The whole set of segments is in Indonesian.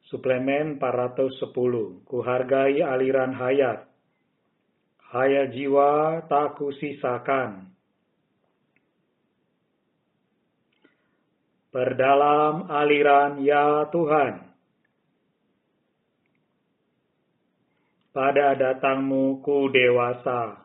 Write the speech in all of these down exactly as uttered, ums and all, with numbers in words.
Suplemen empat ratus sepuluh. Kuhargai aliran hayat. Hayat jiwa tak kusisakan. Perdalam aliran ya Tuhan. Pada datangmu ku dewasa.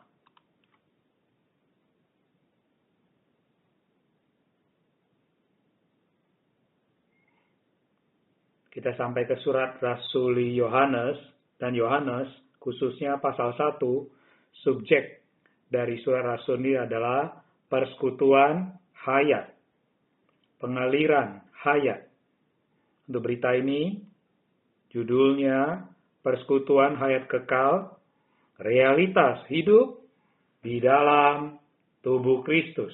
Kita sampai ke surat Rasuli Yohanes, dan Yohanes khususnya pasal satu, subjek dari surat Rasul ini adalah persekutuan hayat, pengaliran hayat. Untuk berita ini, judulnya Persekutuan Hayat Kekal, Realitas Hidup di dalam Tubuh Kristus.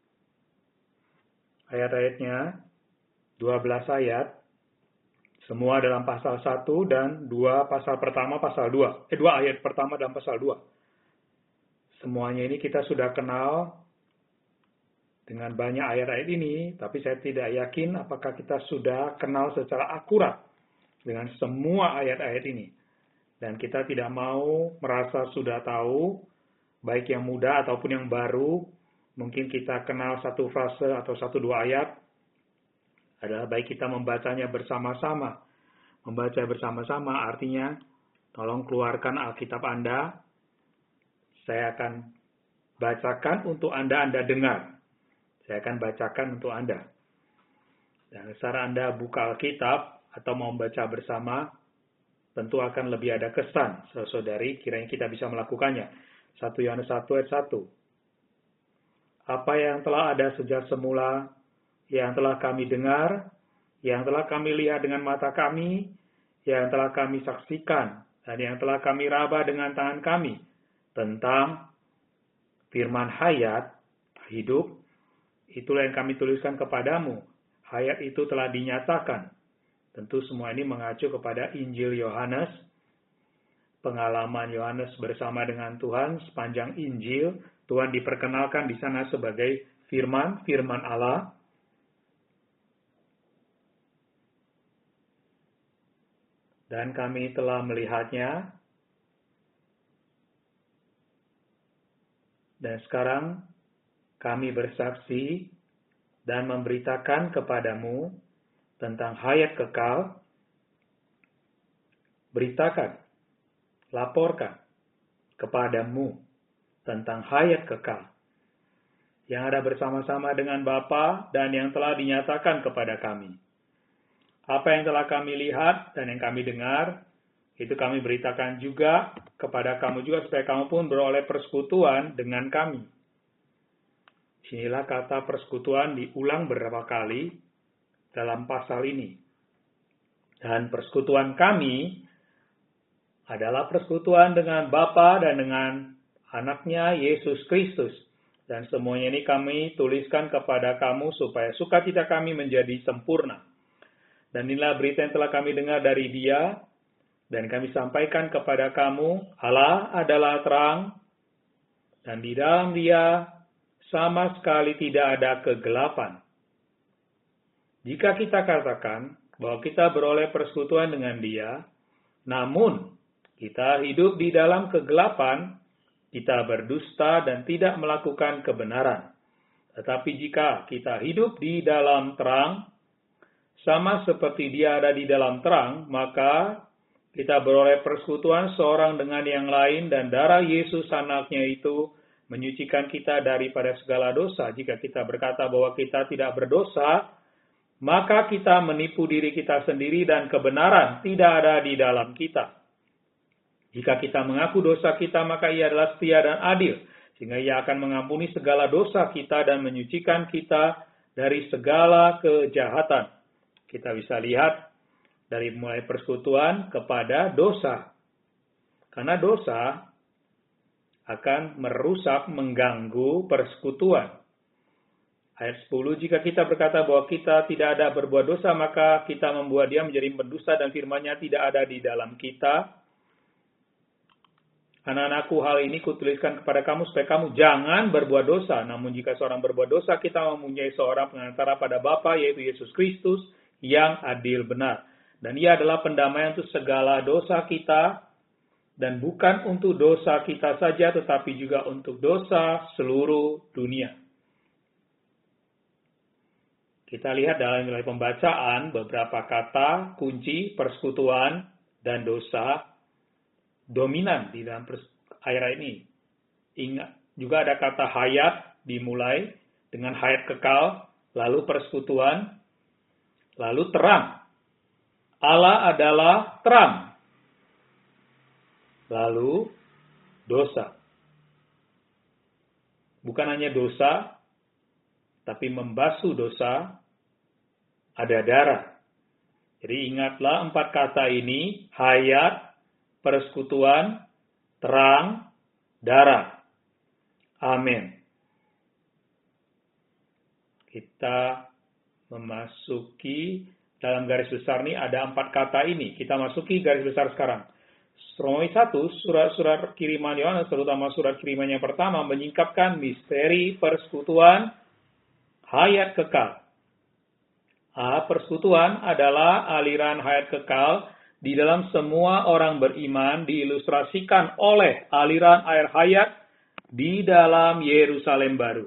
Ayat-ayatnya, dua belas ayat, semua dalam pasal satu dan dua pasal pertama pasal dua. Eh, dua ayat pertama dalam pasal dua. Semuanya ini kita sudah kenal dengan banyak ayat-ayat ini, tapi saya tidak yakin apakah kita sudah kenal secara akurat dengan semua ayat-ayat ini. Dan kita tidak mau merasa sudah tahu, baik yang muda ataupun yang baru, mungkin kita kenal satu frase atau satu dua ayat, adalah baik kita membacanya bersama-sama. Membaca bersama-sama artinya, tolong keluarkan Alkitab Anda. Saya akan bacakan untuk Anda, Anda dengar. Saya akan bacakan untuk Anda. Dan secara Anda buka Alkitab atau mau membaca bersama, tentu akan lebih ada kesan. Saudari, kiranya kita bisa melakukannya. satu Yohanes satu ayat satu. Apa yang telah ada sejak semula, yang telah kami dengar, yang telah kami lihat dengan mata kami, yang telah kami saksikan, dan yang telah kami raba dengan tangan kami, tentang firman hayat, hidup, itulah yang kami tuliskan kepadamu. Hayat itu telah dinyatakan. Tentu semua ini mengacu kepada Injil Yohanes, pengalaman Yohanes bersama dengan Tuhan sepanjang Injil. Tuhan diperkenalkan di sana sebagai firman, firman Allah. Dan kami telah melihatnya. Dan sekarang kami bersaksi dan memberitakan kepadamu tentang hayat kekal. Beritakan, laporkan kepadamu tentang hayat kekal yang ada bersama-sama dengan Bapa dan yang telah dinyatakan kepada kami. Apa yang telah kami lihat dan yang kami dengar, itu kami beritakan juga kepada kamu juga, supaya kamu pun beroleh persekutuan dengan kami. Inilah kata persekutuan diulang beberapa kali dalam pasal ini. Dan persekutuan kami adalah persekutuan dengan Bapa dan dengan anaknya Yesus Kristus. Dan semuanya ini kami tuliskan kepada kamu supaya sukacita kami menjadi sempurna. Dan inilah berita yang telah kami dengar dari Dia, dan kami sampaikan kepada kamu, Allah adalah terang, dan di dalam Dia sama sekali tidak ada kegelapan. Jika kita katakan bahwa kita beroleh persekutuan dengan Dia, namun kita hidup di dalam kegelapan, kita berdusta dan tidak melakukan kebenaran. Tetapi jika kita hidup di dalam terang, sama seperti Dia ada di dalam terang, maka kita beroleh persekutuan seorang dengan yang lain, dan darah Yesus anaknya itu menyucikan kita daripada segala dosa. Jika kita berkata bahwa kita tidak berdosa, maka kita menipu diri kita sendiri dan kebenaran tidak ada di dalam kita. Jika kita mengaku dosa kita, maka Ia adalah setia dan adil, sehingga Ia akan mengampuni segala dosa kita dan menyucikan kita dari segala kejahatan. Kita bisa lihat dari mulai persekutuan kepada dosa. Karena dosa akan merusak, mengganggu persekutuan. Ayat sepuluh, jika kita berkata bahwa kita tidak ada berbuat dosa, maka kita membuat Dia menjadi pendusta dan firman-Nya tidak ada di dalam kita. Anak-anakku, hal ini kutuliskan kepada kamu supaya kamu jangan berbuat dosa. Namun jika seorang berbuat dosa, kita mempunyai seorang pengantara pada Bapa, yaitu Yesus Kristus, yang adil benar. Dan ia adalah pendamaian untuk segala dosa kita, dan bukan untuk dosa kita saja, tetapi juga untuk dosa seluruh dunia. Kita lihat dalam nilai pembacaan beberapa kata kunci persekutuan dan dosa dominan di dalam ayat ini. Ingat, juga ada kata hayat dimulai dengan hayat kekal, lalu persekutuan, lalu terang. Allah adalah terang. Lalu dosa. Bukan hanya dosa, tapi membasuh dosa, ada darah. Jadi ingatlah empat kata ini, hayat, persekutuan, terang, darah. Amin. Kita memasuki dalam garis besar ini ada empat kata ini. Kita masuki garis besar sekarang. Romawi satu, surat-surat kiriman Yohanes, terutama surat kiriman yang pertama, menyingkapkan misteri persekutuan hayat kekal. A, persekutuan adalah aliran hayat kekal di dalam semua orang beriman, diilustrasikan oleh aliran air hayat di dalam Yerusalem baru.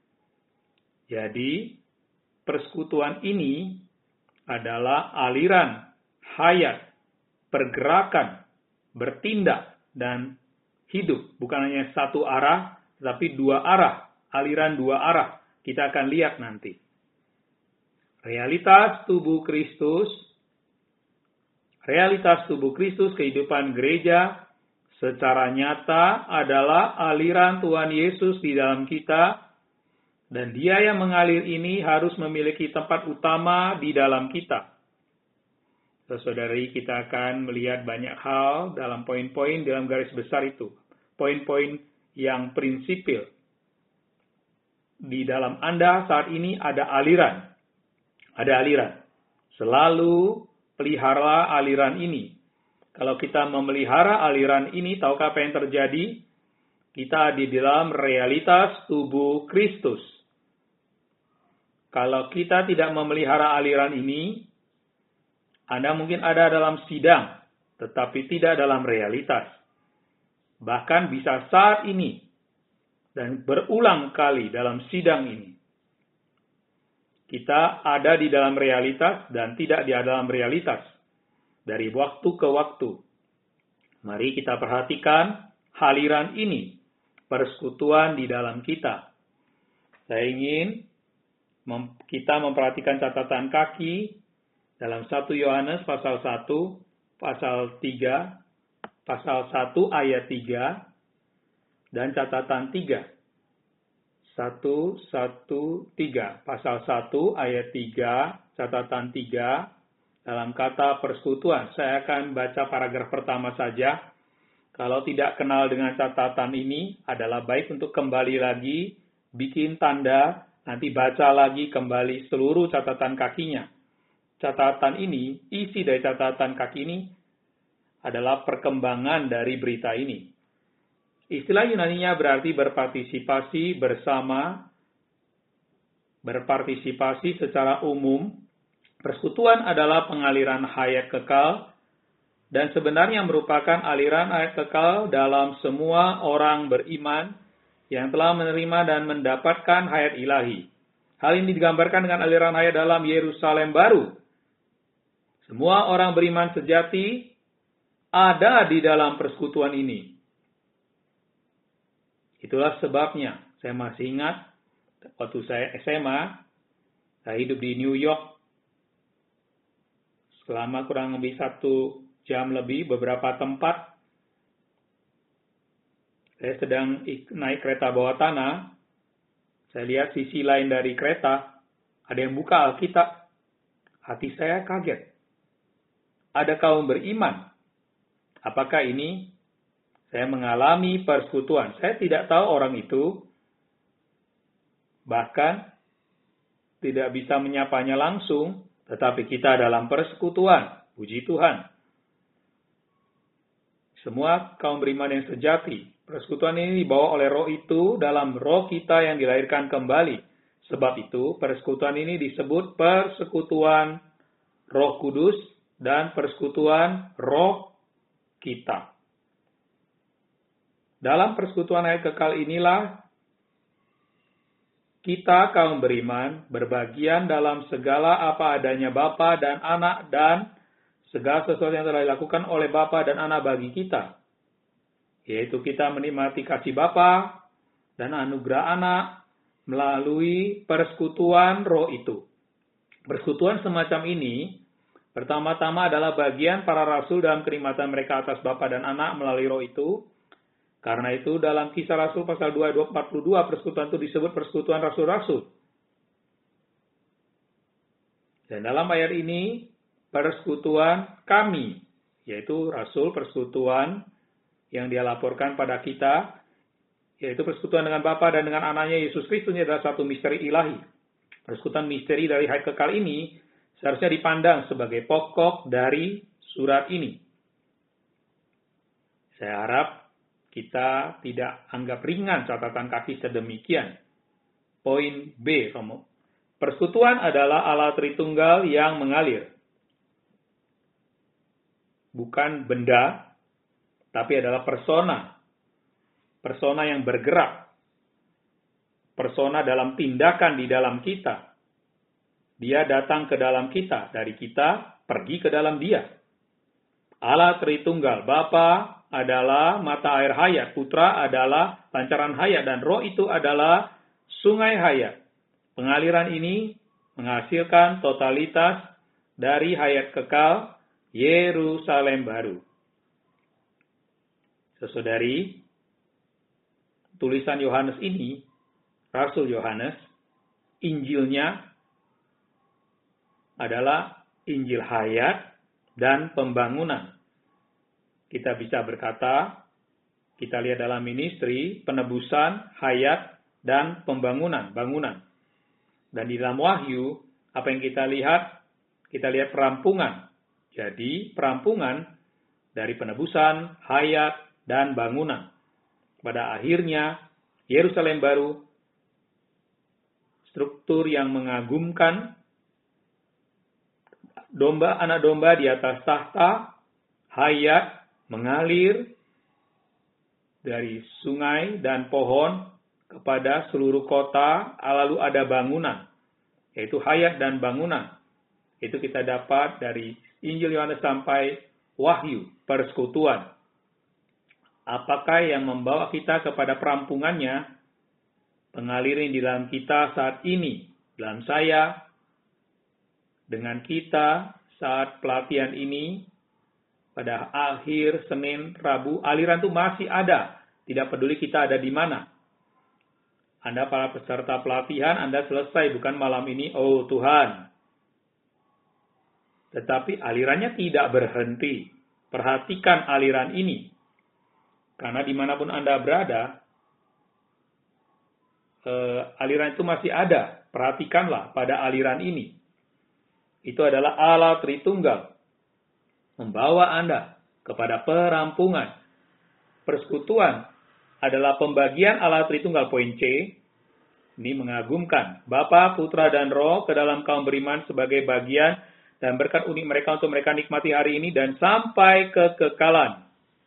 Jadi, persekutuan ini adalah aliran hayat, pergerakan, bertindak, dan hidup. Bukan hanya satu arah, tetapi dua arah, aliran dua arah. Kita akan lihat nanti. Realitas tubuh Kristus, realitas tubuh Kristus, kehidupan gereja, secara nyata adalah aliran Tuhan Yesus di dalam kita, dan Dia yang mengalir ini harus memiliki tempat utama di dalam kita. Saudari, kita akan melihat banyak hal dalam poin-poin dalam garis besar itu. Poin-poin yang prinsipil. Di dalam Anda saat ini ada aliran. Ada aliran. Selalu pelihara aliran ini. Kalau kita memelihara aliran ini, tahukah apa yang terjadi? Kita di dalam realitas tubuh Kristus. Kalau kita tidak memelihara aliran ini, Anda mungkin ada dalam sidang, tetapi tidak dalam realitas. Bahkan bisa saat ini, dan berulang kali dalam sidang ini. Kita ada di dalam realitas dan tidak di dalam realitas. Dari waktu ke waktu. Mari kita perhatikan aliran ini. Persekutuan di dalam kita. Saya ingin mem- kita memperhatikan catatan kaki dalam satu Yohanes pasal satu, pasal tiga, pasal satu ayat tiga, dan catatan tiga. satu, satu, tiga. Pasal satu ayat tiga, catatan tiga, dalam kata persekutuan. Saya akan baca paragraf pertama saja. Kalau tidak kenal dengan catatan ini, adalah baik untuk kembali lagi, bikin tanda, nanti baca lagi kembali seluruh catatan kakinya. Catatan ini, isi dari catatan kaki ini, adalah perkembangan dari berita ini. Istilah Yunaninya berarti berpartisipasi bersama, berpartisipasi secara umum. Persekutuan adalah pengaliran hayat kekal, dan sebenarnya merupakan aliran hayat kekal dalam semua orang beriman yang telah menerima dan mendapatkan hayat ilahi. Hal ini digambarkan dengan aliran hayat dalam Yerusalem baru. Semua orang beriman sejati ada di dalam persekutuan ini. Itulah sebabnya, saya masih ingat, waktu saya S M A, saya hidup di New York, selama kurang lebih satu jam lebih, beberapa tempat, saya sedang naik kereta bawah tanah, saya lihat sisi lain dari kereta, ada yang buka Alkitab, hati saya kaget. Ada kaum beriman, apakah ini? Saya mengalami persekutuan. Saya tidak tahu orang itu. Bahkan tidak bisa menyapanya langsung. Tetapi kita dalam persekutuan. Puji Tuhan. Semua kaum beriman yang sejati. Persekutuan ini dibawa oleh roh itu dalam roh kita yang dilahirkan kembali. Sebab itu persekutuan ini disebut persekutuan Roh Kudus. dan persekutuan roh kita. Dalam persekutuan hayat kekal inilah kita kaum beriman berbagian dalam segala apa adanya Bapa dan Anak dan segala sesuatu yang telah dilakukan oleh Bapa dan Anak bagi kita. Yaitu kita menikmati kasih Bapa dan anugerah Anak melalui persekutuan roh itu. Persekutuan semacam ini pertama-tama adalah bagian para rasul dalam kenikmatan mereka atas Bapa dan Anak melalui roh itu. Karena itu dalam Kisah Rasul pasal dua ayat empat puluh dua persekutuan itu disebut persekutuan rasul-rasul. Dan dalam ayat ini persekutuan kami, yaitu rasul persekutuan yang dia laporkan pada kita, yaitu persekutuan dengan Bapa dan dengan Anaknya Yesus Kristus ini adalah satu misteri ilahi. Persekutuan misteri dari hayat kekal ini seharusnya dipandang sebagai pokok dari surat ini. Saya harap kita tidak anggap ringan catatan kaki sedemikian. Poin B, Romo. Persekutuan adalah Allah Tritunggal yang mengalir. Bukan benda, tapi adalah persona. Persona yang bergerak. Persona dalam tindakan di dalam kita. Dia datang ke dalam kita. Dari kita, pergi ke dalam dia. Allah Tritunggal, Bapa adalah mata air hayat, Putra adalah pancaran hayat, dan Roh itu adalah sungai hayat. Pengaliran ini menghasilkan totalitas dari hayat kekal Yerusalem baru. Saudari, tulisan Yohanes ini, Rasul Yohanes, Injilnya adalah Injil hayat dan pembangunan. Kita bisa berkata, kita lihat dalam ministry, penebusan, hayat, dan pembangunan, bangunan. Dan di dalam Wahyu, apa yang kita lihat? Kita lihat perampungan. Jadi, perampungan dari penebusan, hayat, dan bangunan. Pada akhirnya, Yerusalem baru, struktur yang mengagumkan, domba, anak domba di atas tahta, hayat, mengalir dari sungai dan pohon kepada seluruh kota, lalu ada bangunan, yaitu hayat dan bangunan. Itu kita dapat dari Injil Yohanes sampai Wahyu, persekutuan. Apakah yang membawa kita kepada perampungannya? Pengaliran di dalam kita saat ini, dalam saya, dengan kita saat pelatihan ini, pada akhir Senin, Rabu, aliran itu masih ada. Tidak peduli kita ada di mana. Anda para peserta pelatihan, Anda selesai, bukan malam ini, oh Tuhan. Tetapi alirannya tidak berhenti. Perhatikan aliran ini. Karena dimanapun Anda berada, eh, aliran itu masih ada. Perhatikanlah pada aliran ini. Itu adalah Allah Tritunggal. Membawa Anda kepada perampungan. Persekutuan adalah pembagian Allah Tritunggal, poin C. Ini mengagumkan Bapa, Putra, dan Roh ke dalam kaum beriman sebagai bagian dan berkat unik mereka untuk mereka nikmati hari ini dan sampai kekekalan.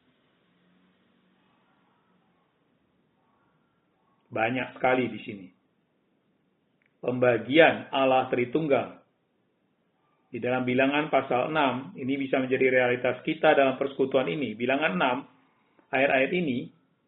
Banyak sekali di sini. Pembagian Allah Tritunggal. Di dalam bilangan pasal enam, ini bisa menjadi realitas kita dalam persekutuan ini. Bilangan enam, ayat-ayat ini,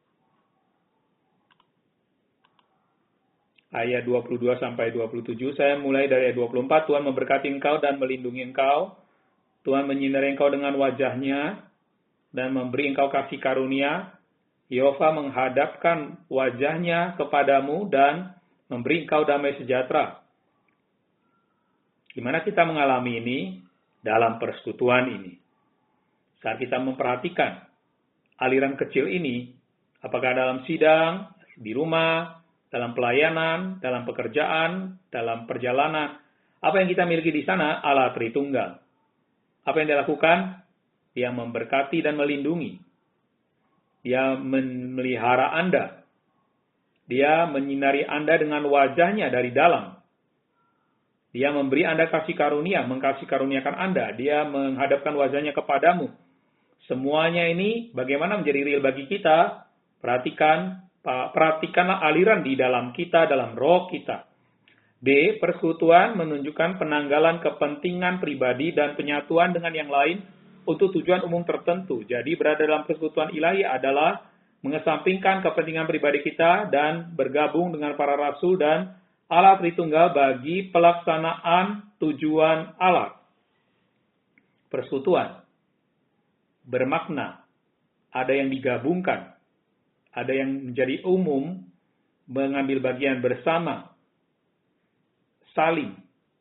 ayat dua puluh dua sampai dua puluh tujuh, saya mulai dari ayat dua puluh empat, Tuhan memberkati engkau dan melindungi engkau. Tuhan menyinari engkau dengan wajahnya dan memberi engkau kasih karunia. Yehova menghadapkan wajahnya kepadamu dan memberi engkau damai sejahtera. Gimana kita mengalami ini? Dalam persekutuan ini. Saat kita memperhatikan aliran kecil ini, apakah dalam sidang, di rumah, dalam pelayanan, dalam pekerjaan, dalam perjalanan, apa yang kita miliki di sana? Allah Tritunggal. Apa yang dia lakukan? Dia memberkati dan melindungi. Dia memelihara Anda. Dia menyinari Anda dengan wajahnya dari dalam. Dia memberi Anda kasih karunia, mengkasih karuniakan Anda. Dia menghadapkan wajahnya kepadamu. Semuanya ini bagaimana menjadi real bagi kita? Perhatikan, perhatikanlah aliran di dalam kita, dalam roh kita. D. Persekutuan menunjukkan penanggalan kepentingan pribadi dan penyatuan dengan yang lain untuk tujuan umum tertentu. Jadi berada dalam persekutuan ilahi adalah mengesampingkan kepentingan pribadi kita dan bergabung dengan para rasul dan Allah Tritunggal bagi pelaksanaan tujuan Allah. Persekutuan bermakna ada yang digabungkan, ada yang menjadi umum, mengambil bagian bersama, saling.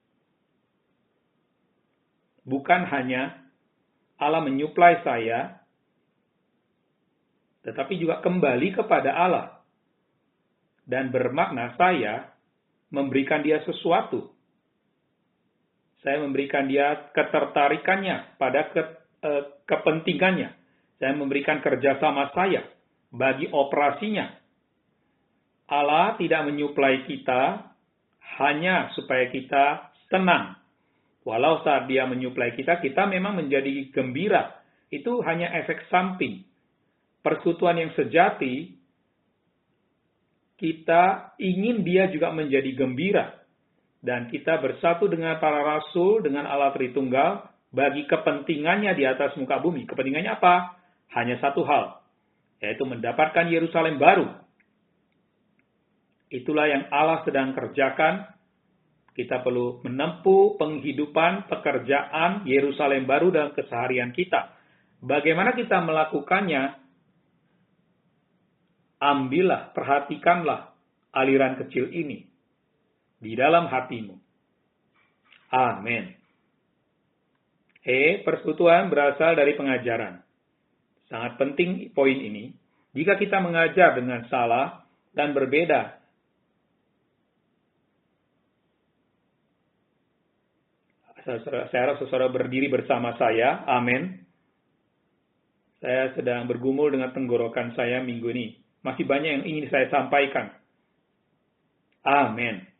Bukan hanya Allah menyuplai saya, tetapi juga kembali kepada Allah. Dan bermakna saya memberikan dia sesuatu. Saya memberikan dia ketertarikannya pada ke, eh, kepentingannya. Saya memberikan kerjasama saya bagi operasinya. Allah tidak menyuplai kita hanya supaya kita senang. Walau saat dia menyuplai kita, kita memang menjadi gembira. Itu hanya efek samping. Persekutuan yang sejati, kita ingin dia juga menjadi gembira. Dan kita bersatu dengan para rasul, dengan Allah Tritunggal, bagi kepentingannya di atas muka bumi. Kepentingannya apa? Hanya satu hal, yaitu mendapatkan Yerusalem baru. Itulah yang Allah sedang kerjakan. Kita perlu menempuh penghidupan pekerjaan Yerusalem baru dalam keseharian kita. Bagaimana kita melakukannya? Ambillah, perhatikanlah aliran kecil ini di dalam hatimu. Amin. E. Persekutuan berasal dari pengajaran. Sangat penting poin ini. Jika kita mengajar dengan salah dan berbeda, saya harap saudara berdiri bersama saya. Amin. Saya sedang bergumul dengan tenggorokan saya minggu ini. Masih banyak yang ingin saya sampaikan. Amin.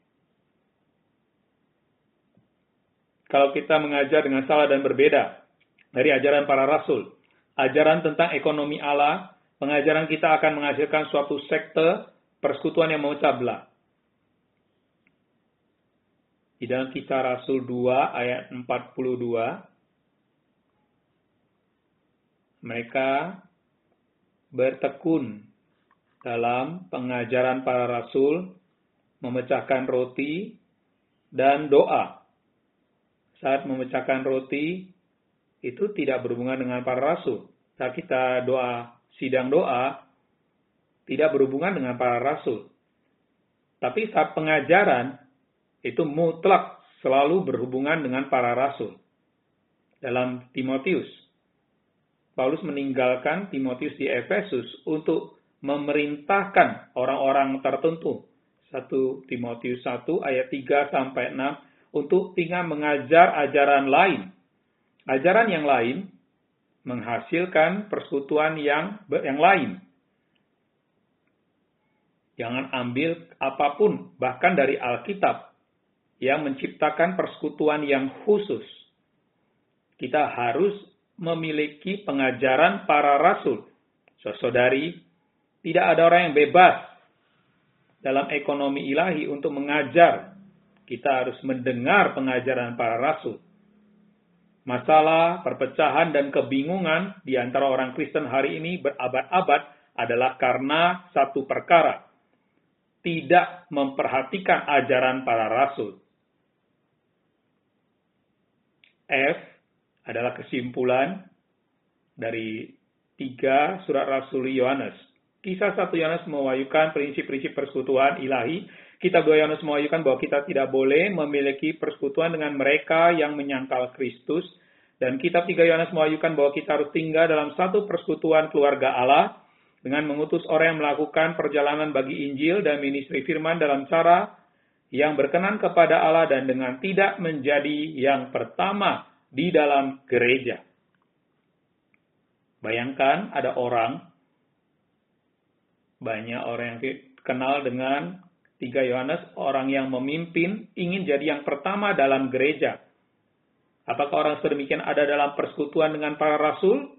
Kalau kita mengajar dengan salah dan berbeda dari ajaran para rasul, ajaran tentang ekonomi Allah, pengajaran kita akan menghasilkan suatu sekte persekutuan yang memecah belah. Di dalam Kisah Rasul dua ayat empat puluh dua, mereka bertekun dalam pengajaran para rasul, memecahkan roti dan doa. Saat memecahkan roti, itu tidak berhubungan dengan para rasul. Saat kita doa, sidang doa, tidak berhubungan dengan para rasul. Tapi saat pengajaran, itu mutlak selalu berhubungan dengan para rasul. Dalam Timotius, Paulus meninggalkan Timotius di Efesus untuk memerintahkan orang-orang tertentu. satu Timotius satu ayat tiga sampai enam untuk tinggal mengajar ajaran lain. Ajaran yang lain menghasilkan persekutuan yang yang lain. Jangan ambil apapun, bahkan dari Alkitab, yang menciptakan persekutuan yang khusus. Kita harus memiliki pengajaran para rasul. Saudari, tidak ada orang yang bebas dalam ekonomi ilahi untuk mengajar. Kita harus mendengar pengajaran para rasul. Masalah, perpecahan, dan kebingungan di antara orang Kristen hari ini berabad-abad adalah karena satu perkara. Tidak memperhatikan ajaran para rasul. F adalah kesimpulan dari tiga surat Rasul Yohanes. Kisah satu Yohanes mewahyukan prinsip-prinsip persekutuan ilahi. Kitab dua Yohanes mewahyukan bahwa kita tidak boleh memiliki persekutuan dengan mereka yang menyangkal Kristus. Dan kitab tiga Yohanes mewahyukan bahwa kita harus tinggal dalam satu persekutuan keluarga Allah dengan mengutus orang yang melakukan perjalanan bagi Injil dan ministry firman dalam cara yang berkenan kepada Allah dan dengan tidak menjadi yang pertama di dalam gereja. Bayangkan ada orang, banyak orang yang kenal dengan tiga Yohanes, orang yang memimpin ingin jadi yang pertama dalam gereja. Apakah orang sedemikian ada dalam persekutuan dengan para rasul?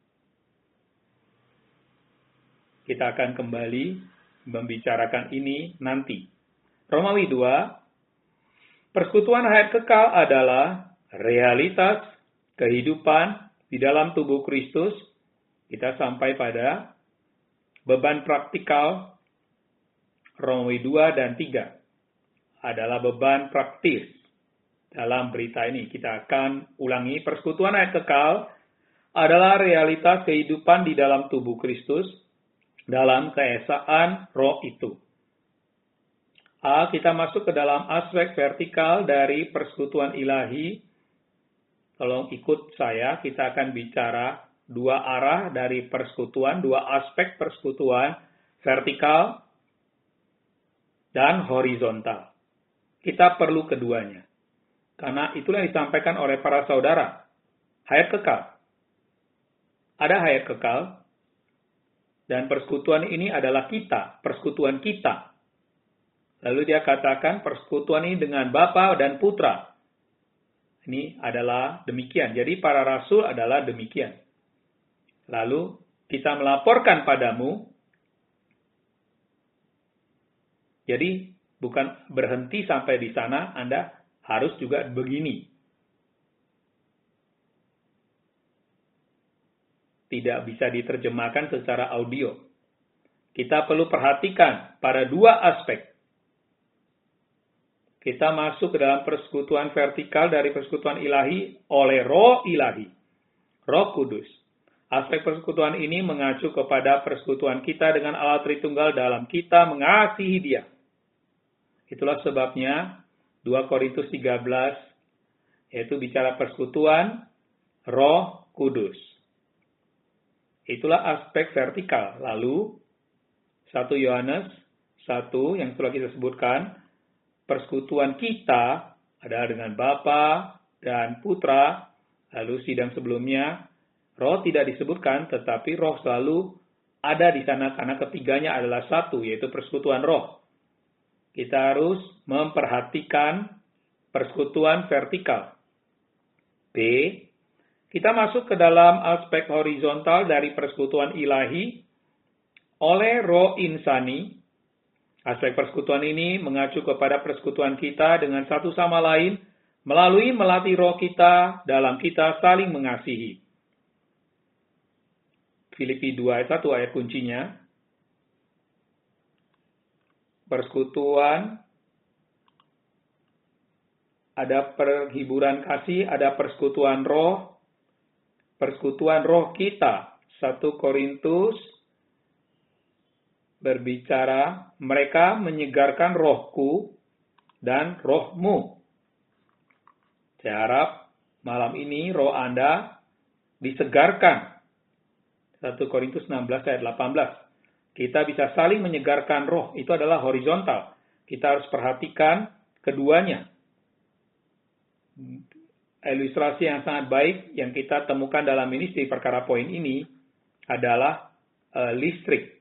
Kita akan kembali membicarakan ini nanti. Romawi dua, persekutuan hayat kekal adalah realitas kehidupan di dalam tubuh Kristus. Kita sampai pada beban praktikal Romawi dua dan tiga. Adalah beban praktis dalam berita ini. Kita akan ulangi, persekutuan hayat kekal adalah realitas kehidupan di dalam tubuh Kristus dalam keesaan roh itu. A, kita masuk ke dalam aspek vertikal dari persekutuan ilahi. Tolong ikut saya, kita akan bicara dua arah dari persekutuan, dua aspek persekutuan, vertikal dan horizontal. Kita perlu keduanya. Karena itulah yang disampaikan oleh para saudara. Hayat kekal. Ada hayat kekal. Dan persekutuan ini adalah kita, persekutuan kita. Lalu dia katakan persekutuan ini dengan Bapa dan Putra. Ini adalah demikian. Jadi para rasul adalah demikian. Lalu kita melaporkan padamu. Jadi bukan berhenti sampai di sana, Anda harus juga begini. Tidak bisa diterjemahkan secara audio. Kita perlu perhatikan pada dua aspek. Kita masuk ke dalam persekutuan vertikal dari persekutuan ilahi oleh roh ilahi. Roh Kudus. Aspek persekutuan ini mengacu kepada persekutuan kita dengan Allah Tritunggal dalam kita mengasihi Dia. Itulah sebabnya dua Korintus tiga belas yaitu bicara persekutuan Roh Kudus. Itulah aspek vertikal. Lalu, satu Yohanes satu yang telah kita sebutkan, persekutuan kita adalah dengan Bapa dan Putra. Lalu sidang sebelumnya, roh tidak disebutkan, tetapi roh selalu ada di sana karena ketiganya adalah satu, yaitu persekutuan roh. Kita harus memperhatikan persekutuan vertikal. B. Kita masuk ke dalam aspek horizontal dari persekutuan ilahi oleh roh insani. Aspek persekutuan ini mengacu kepada persekutuan kita dengan satu sama lain melalui melatih roh kita dalam kita saling mengasihi. Filipi dua ayat satu ayat kuncinya. Persekutuan, ada perhiburan kasih, ada persekutuan roh. Persekutuan roh kita, satu Korintus berbicara, mereka menyegarkan rohku dan rohmu. Saya harap malam ini roh Anda disegarkan. satu Korintus enam belas ayat delapan belas. Kita bisa saling menyegarkan roh, itu adalah horizontal. Kita harus perhatikan keduanya. Ilustrasi yang sangat baik yang kita temukan dalam ministry perkara poin ini adalah uh, listrik.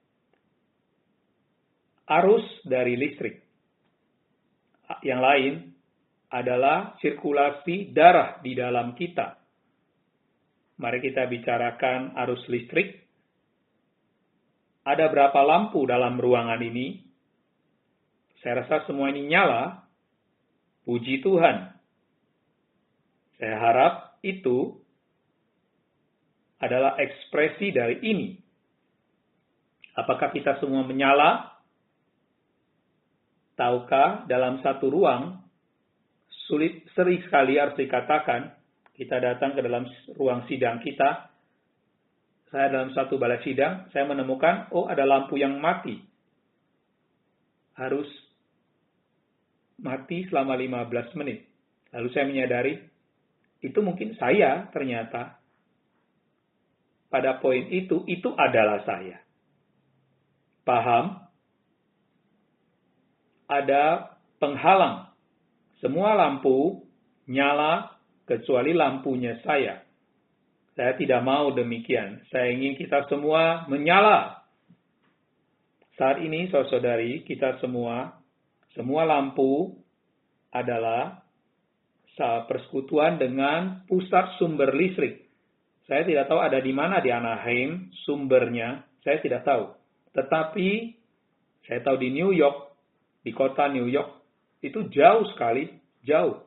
Arus dari listrik. Yang lain adalah sirkulasi darah di dalam kita. Mari kita bicarakan arus listrik. Ada berapa lampu dalam ruangan ini? Saya rasa semua ini nyala. Puji Tuhan. Saya harap itu adalah ekspresi dari ini. Apakah kita semua menyala? Tahukah dalam satu ruang, sulit sering sekali harus dikatakan, kita datang ke dalam ruang sidang kita, saya dalam satu balai sidang, saya menemukan, oh ada lampu yang mati. Harus mati selama lima belas menit. Lalu saya menyadari, itu mungkin saya ternyata. Pada poin itu, itu adalah saya. Paham? Ada penghalang. Semua lampu nyala kecuali lampunya saya. Saya tidak mau demikian. Saya ingin kita semua menyala. Saat ini, saudari, kita semua, semua lampu adalah persekutuan dengan pusat sumber listrik. Saya tidak tahu ada di mana di Anaheim sumbernya, saya tidak tahu. Tetapi saya tahu di New York, di kota New York, itu jauh sekali, jauh.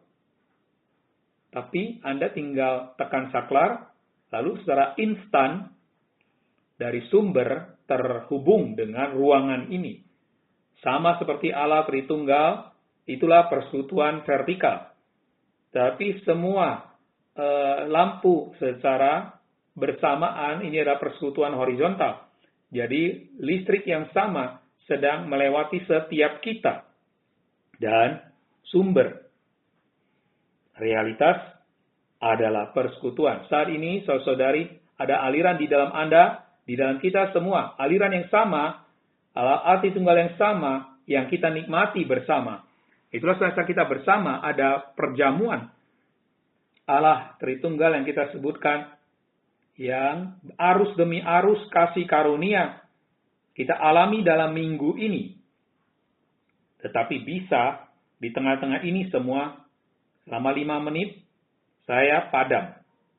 Tapi Anda tinggal tekan saklar, lalu secara instan dari sumber terhubung dengan ruangan ini. Sama seperti Allah Tritunggal, itulah persekutuan vertikal. Tapi semua e, lampu secara bersamaan ini adalah persekutuan horizontal. Jadi listrik yang sama sedang melewati setiap kita. Dan sumber realitas adalah persekutuan. Saat ini, saudari, ada aliran di dalam Anda, di dalam kita semua. Aliran yang sama, arti tunggal yang sama, yang kita nikmati bersama. Itulah saat kita bersama, ada perjamuan Allah Tritunggal yang kita sebutkan, yang arus demi arus kasih karunia kita alami dalam minggu ini. Tetapi bisa di tengah-tengah ini semua, selama lima menit, saya padam.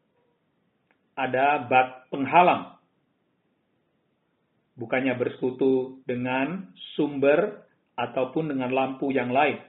Ada bat penghalang. Bukannya bersekutu dengan sumber ataupun dengan lampu yang lain.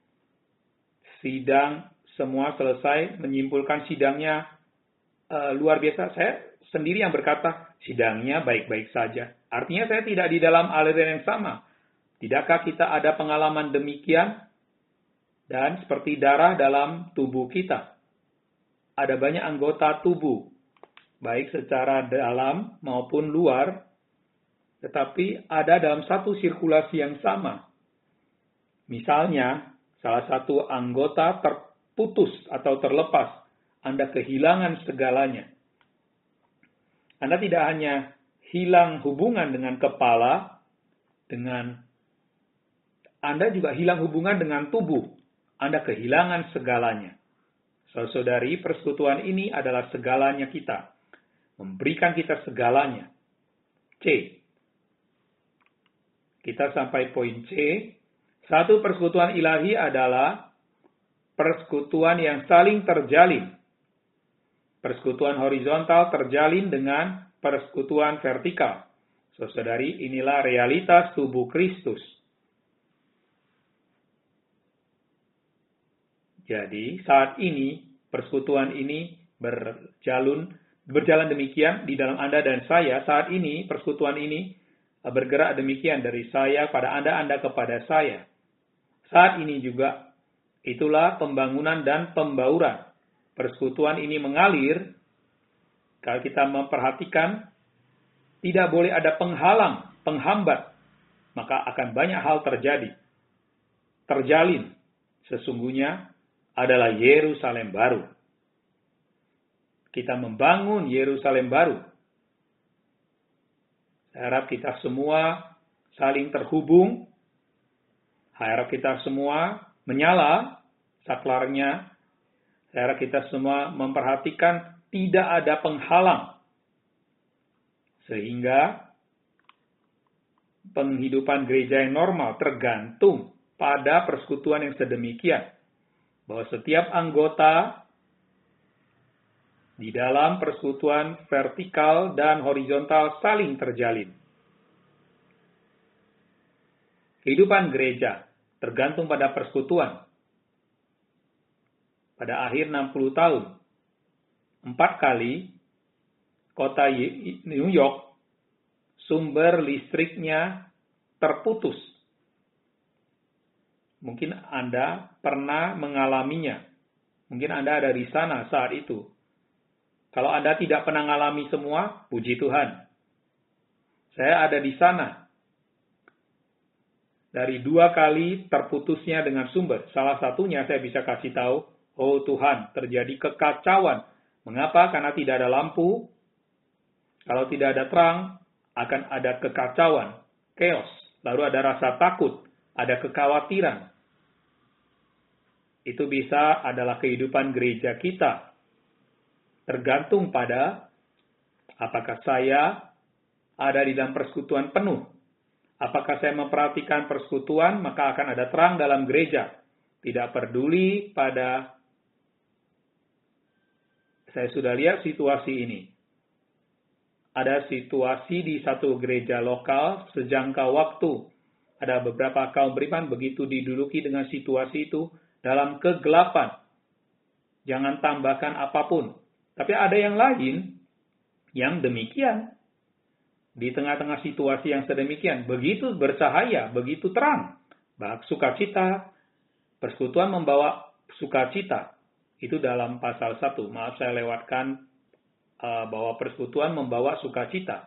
Sidang semua selesai, menyimpulkan sidangnya uh, luar biasa. Saya sendiri yang berkata, sidangnya baik-baik saja. Artinya saya tidak di dalam aliran yang sama. Tidakkah kita ada pengalaman demikian? Dan seperti darah dalam tubuh kita. Ada banyak anggota tubuh, baik secara dalam maupun luar, tetapi ada dalam satu sirkulasi yang sama. Misalnya, salah satu anggota terputus atau terlepas, Anda kehilangan segalanya. Anda tidak hanya hilang hubungan dengan kepala, dengan Anda juga hilang hubungan dengan tubuh. Anda kehilangan segalanya. Saudari, persekutuan ini adalah segalanya kita. Memberikan kita segalanya. C. Kita sampai poin C. Satu, persekutuan ilahi adalah persekutuan yang saling terjalin. Persekutuan horizontal terjalin dengan persekutuan vertikal. Saudari, inilah realitas tubuh Kristus. Jadi, saat ini, persekutuan ini berjalan, berjalan demikian di dalam Anda dan saya. Saat ini, persekutuan ini bergerak demikian dari saya pada Anda, Anda kepada saya. Saat ini juga, itulah pembangunan dan pembauran. Persekutuan ini mengalir, kalau kita memperhatikan, tidak boleh ada penghalang, penghambat, maka akan banyak hal terjadi. Terjalin, sesungguhnya adalah Yerusalem baru. Kita membangun Yerusalem baru. Saya harap kita semua saling terhubung. Saya harap kita semua menyala saklarnya. Saya harap kita semua memperhatikan tidak ada penghalang. Sehingga penghidupan gereja yang normal tergantung pada persekutuan yang sedemikian. Bahwa setiap anggota di dalam persekutuan vertikal dan horizontal saling terjalin. Kehidupan gereja tergantung pada persekutuan. Pada akhir enam puluh tahun, empat kali kota New York sumber listriknya terputus. Mungkin Anda pernah mengalaminya. Mungkin Anda ada di sana saat itu. Kalau Anda tidak pernah mengalami semua, puji Tuhan. Saya ada di sana. Dari dua kali terputusnya dengan sumber. Salah satunya saya bisa kasih tahu, oh Tuhan, terjadi kekacauan. Mengapa? Karena tidak ada lampu. Kalau tidak ada terang, akan ada kekacauan, chaos. Lalu ada rasa takut, ada kekhawatiran. Itu bisa adalah kehidupan gereja kita. Tergantung pada apakah saya ada di dalam persekutuan penuh. Apakah saya memperhatikan persekutuan, maka akan ada terang dalam gereja. Tidak peduli pada, saya sudah lihat situasi ini. Ada situasi di satu gereja lokal sejangka waktu. Ada beberapa kaum beriman begitu diduduki dengan situasi itu dalam kegelapan. Jangan tambahkan apapun. Tapi ada yang lain yang demikian. Di tengah-tengah situasi yang sedemikian. Begitu bercahaya, begitu terang. Bak sukacita. Persekutuan membawa sukacita. Itu dalam pasal satu. Maaf saya lewatkan uh, bahwa persekutuan membawa sukacita.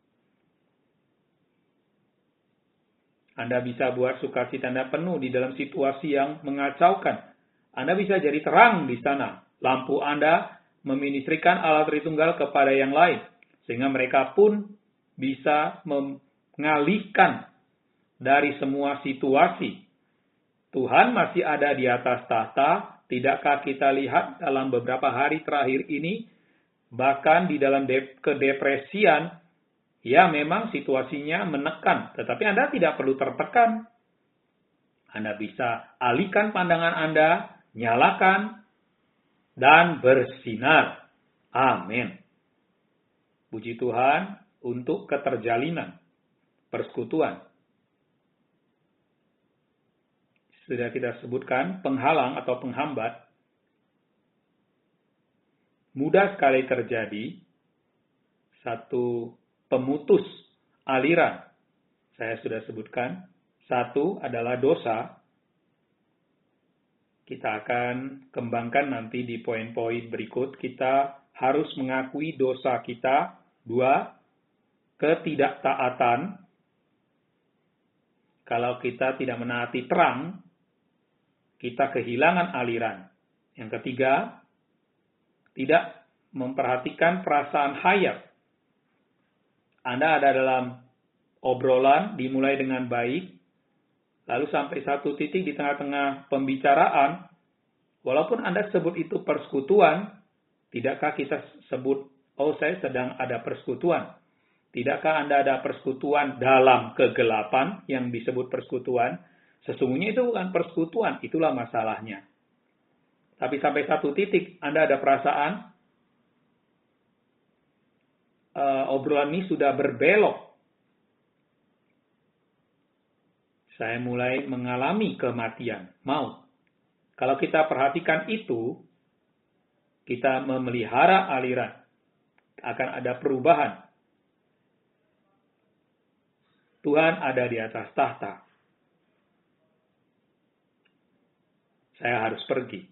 Anda bisa buat sukacita Anda penuh di dalam situasi yang mengacaukan. Anda bisa jadi terang di sana. Lampu Anda meministrikan alat Tritunggal kepada yang lain. Sehingga mereka pun bisa mengalihkan dari semua situasi. Tuhan masih ada di atas tahta. Tidakkah kita lihat dalam beberapa hari terakhir ini, bahkan di dalam kedepresian, ya memang situasinya menekan. Tetapi Anda tidak perlu tertekan. Anda bisa alihkan pandangan Anda, nyalakan, dan bersinar. Amin. Puji Tuhan untuk keterjalinan persekutuan. Sudah kita sebutkan, penghalang atau penghambat mudah sekali terjadi. Satu pemutus aliran. Saya sudah sebutkan. Satu adalah dosa. Kita akan kembangkan nanti di poin-poin berikut. Kita harus mengakui dosa kita. Dua, ketidaktaatan. Kalau kita tidak menaati terang, kita kehilangan aliran. Yang ketiga, tidak memperhatikan perasaan hayat. Anda ada dalam obrolan, dimulai dengan baik, lalu sampai satu titik di tengah-tengah pembicaraan, walaupun Anda sebut itu persekutuan, tidakkah kita sebut, oh saya sedang ada persekutuan. Tidakkah Anda ada persekutuan dalam kegelapan yang disebut persekutuan? Sesungguhnya itu bukan persekutuan, itulah masalahnya. Tapi sampai satu titik Anda ada perasaan, uh, obrolan ini sudah berbelok. Saya mulai mengalami kematian, maut. Kalau kita perhatikan itu, kita memelihara aliran. Akan ada perubahan. Tuhan ada di atas tahta. Saya harus pergi.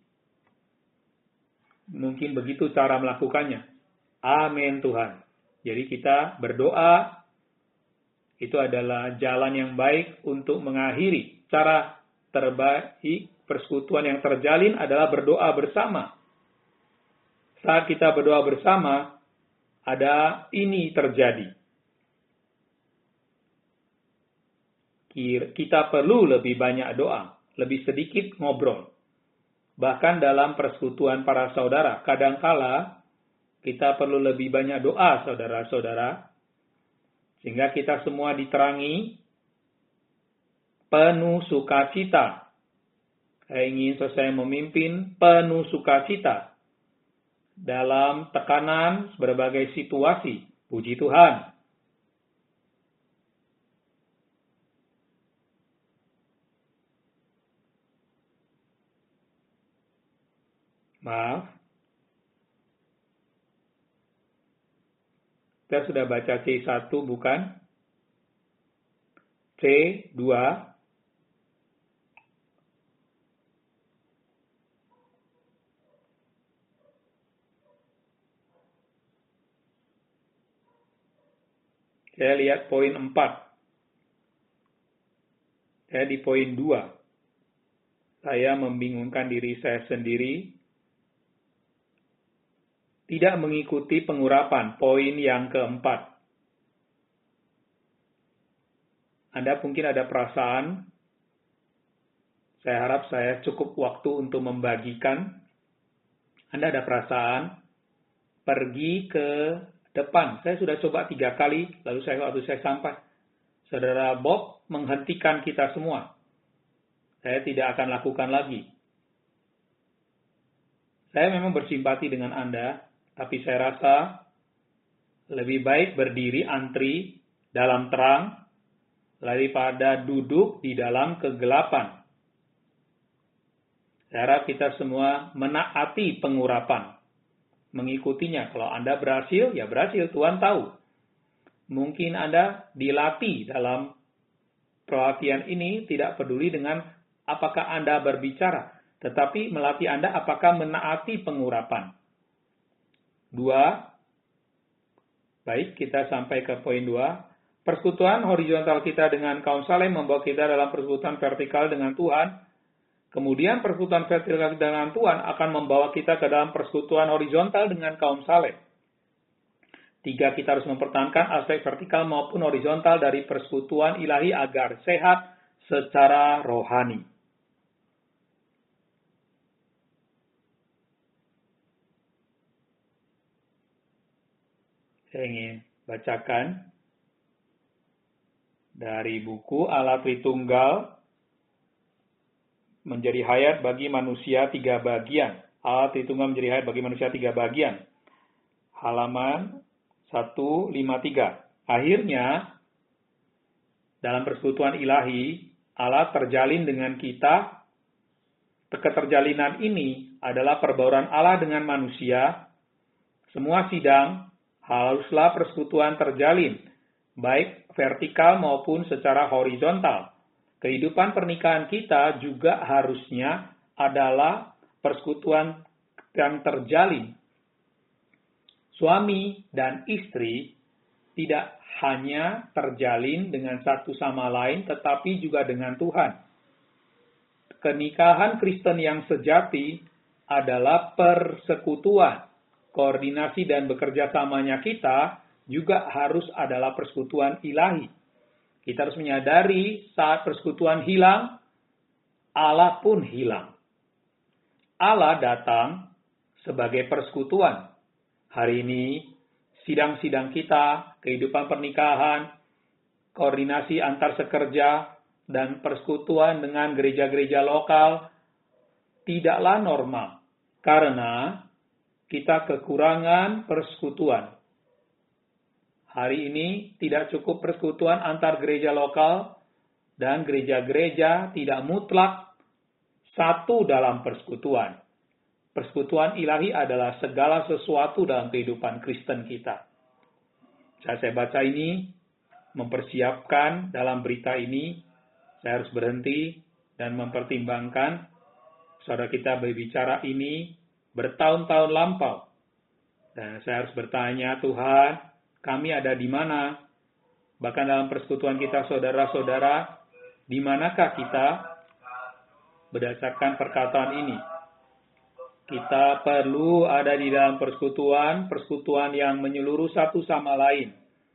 Mungkin begitu cara melakukannya. Amin Tuhan. Jadi kita berdoa. Itu adalah jalan yang baik untuk mengakhiri. Cara terbaik persekutuan yang terjalin adalah berdoa bersama. Saat kita berdoa bersama, ada ini terjadi. Kita perlu lebih banyak doa. Lebih sedikit ngobrol. Bahkan dalam persekutuan para saudara, kadangkala kita perlu lebih banyak doa, saudara-saudara, sehingga kita semua diterangi penuh sukacita. Saya ingin selesai memimpin penuh sukacita dalam tekanan berbagai situasi. Puji Tuhan. Maaf. Kita sudah baca C satu bukan? C dua. Saya lihat poin empat. Saya di poin dua. Saya membingungkan diri saya sendiri. Tidak mengikuti pengurapan, poin yang keempat. Anda mungkin ada perasaan, saya harap saya cukup waktu untuk membagikan. Anda ada perasaan, pergi ke depan. Saya sudah coba tiga kali, lalu saya waktu saya sampai, Saudara Bob menghentikan kita semua. Saya tidak akan lakukan lagi. Saya memang bersimpati dengan Anda, tapi saya rasa lebih baik berdiri antri dalam terang daripada duduk di dalam kegelapan. Saya harap kita semua menaati pengurapan, mengikutinya. Kalau Anda berhasil, ya berhasil, Tuhan tahu. Mungkin Anda dilatih dalam pelatihan ini, tidak peduli dengan apakah Anda berbicara, tetapi melatih Anda apakah menaati pengurapan. Dua, baik, kita sampai ke poin dua. Persekutuan horizontal kita dengan kaum saleh membawa kita dalam persekutuan vertikal dengan Tuhan. Kemudian persekutuan vertikal dengan Tuhan akan membawa kita ke dalam persekutuan horizontal dengan kaum saleh. Tiga, kita harus mempertahankan aspek vertikal maupun horizontal dari persekutuan ilahi agar sehat secara rohani. Saya ingin bacakan dari buku Allah Tritunggal menjadi hayat bagi manusia tiga bagian. Allah Tritunggal menjadi hayat bagi manusia tiga bagian. Halaman seratus lima puluh tiga. Akhirnya, dalam persekutuan ilahi, Allah terjalin dengan kita. Keterjalinan ini adalah perbauran Allah dengan manusia. Semua sidang haruslah persekutuan terjalin, baik vertikal maupun secara horizontal. Kehidupan pernikahan kita juga harusnya adalah persekutuan yang terjalin. Suami dan istri tidak hanya terjalin dengan satu sama lain, tetapi juga dengan Tuhan. Pernikahan Kristen yang sejati adalah persekutuan. Koordinasi dan bekerja samanya kita juga harus adalah persekutuan ilahi. Kita harus menyadari saat persekutuan hilang, Allah pun hilang. Allah datang sebagai persekutuan. Hari ini, sidang-sidang kita, kehidupan pernikahan, koordinasi antar sekerja, dan persekutuan dengan gereja-gereja lokal tidaklah normal. Karena kita kekurangan persekutuan. Hari ini tidak cukup persekutuan antar gereja lokal dan gereja-gereja tidak mutlak satu dalam persekutuan. Persekutuan ilahi adalah segala sesuatu dalam kehidupan Kristen kita. Saat saya baca ini, mempersiapkan dalam berita ini, saya harus berhenti dan mempertimbangkan saudara kita berbicara ini bertahun-tahun lampau. Dan saya harus bertanya, Tuhan, kami ada di mana? Bahkan dalam persekutuan kita, saudara-saudara, di manakah kita berdasarkan perkataan ini? Kita perlu ada di dalam persekutuan, persekutuan yang menyeluruh satu sama lain.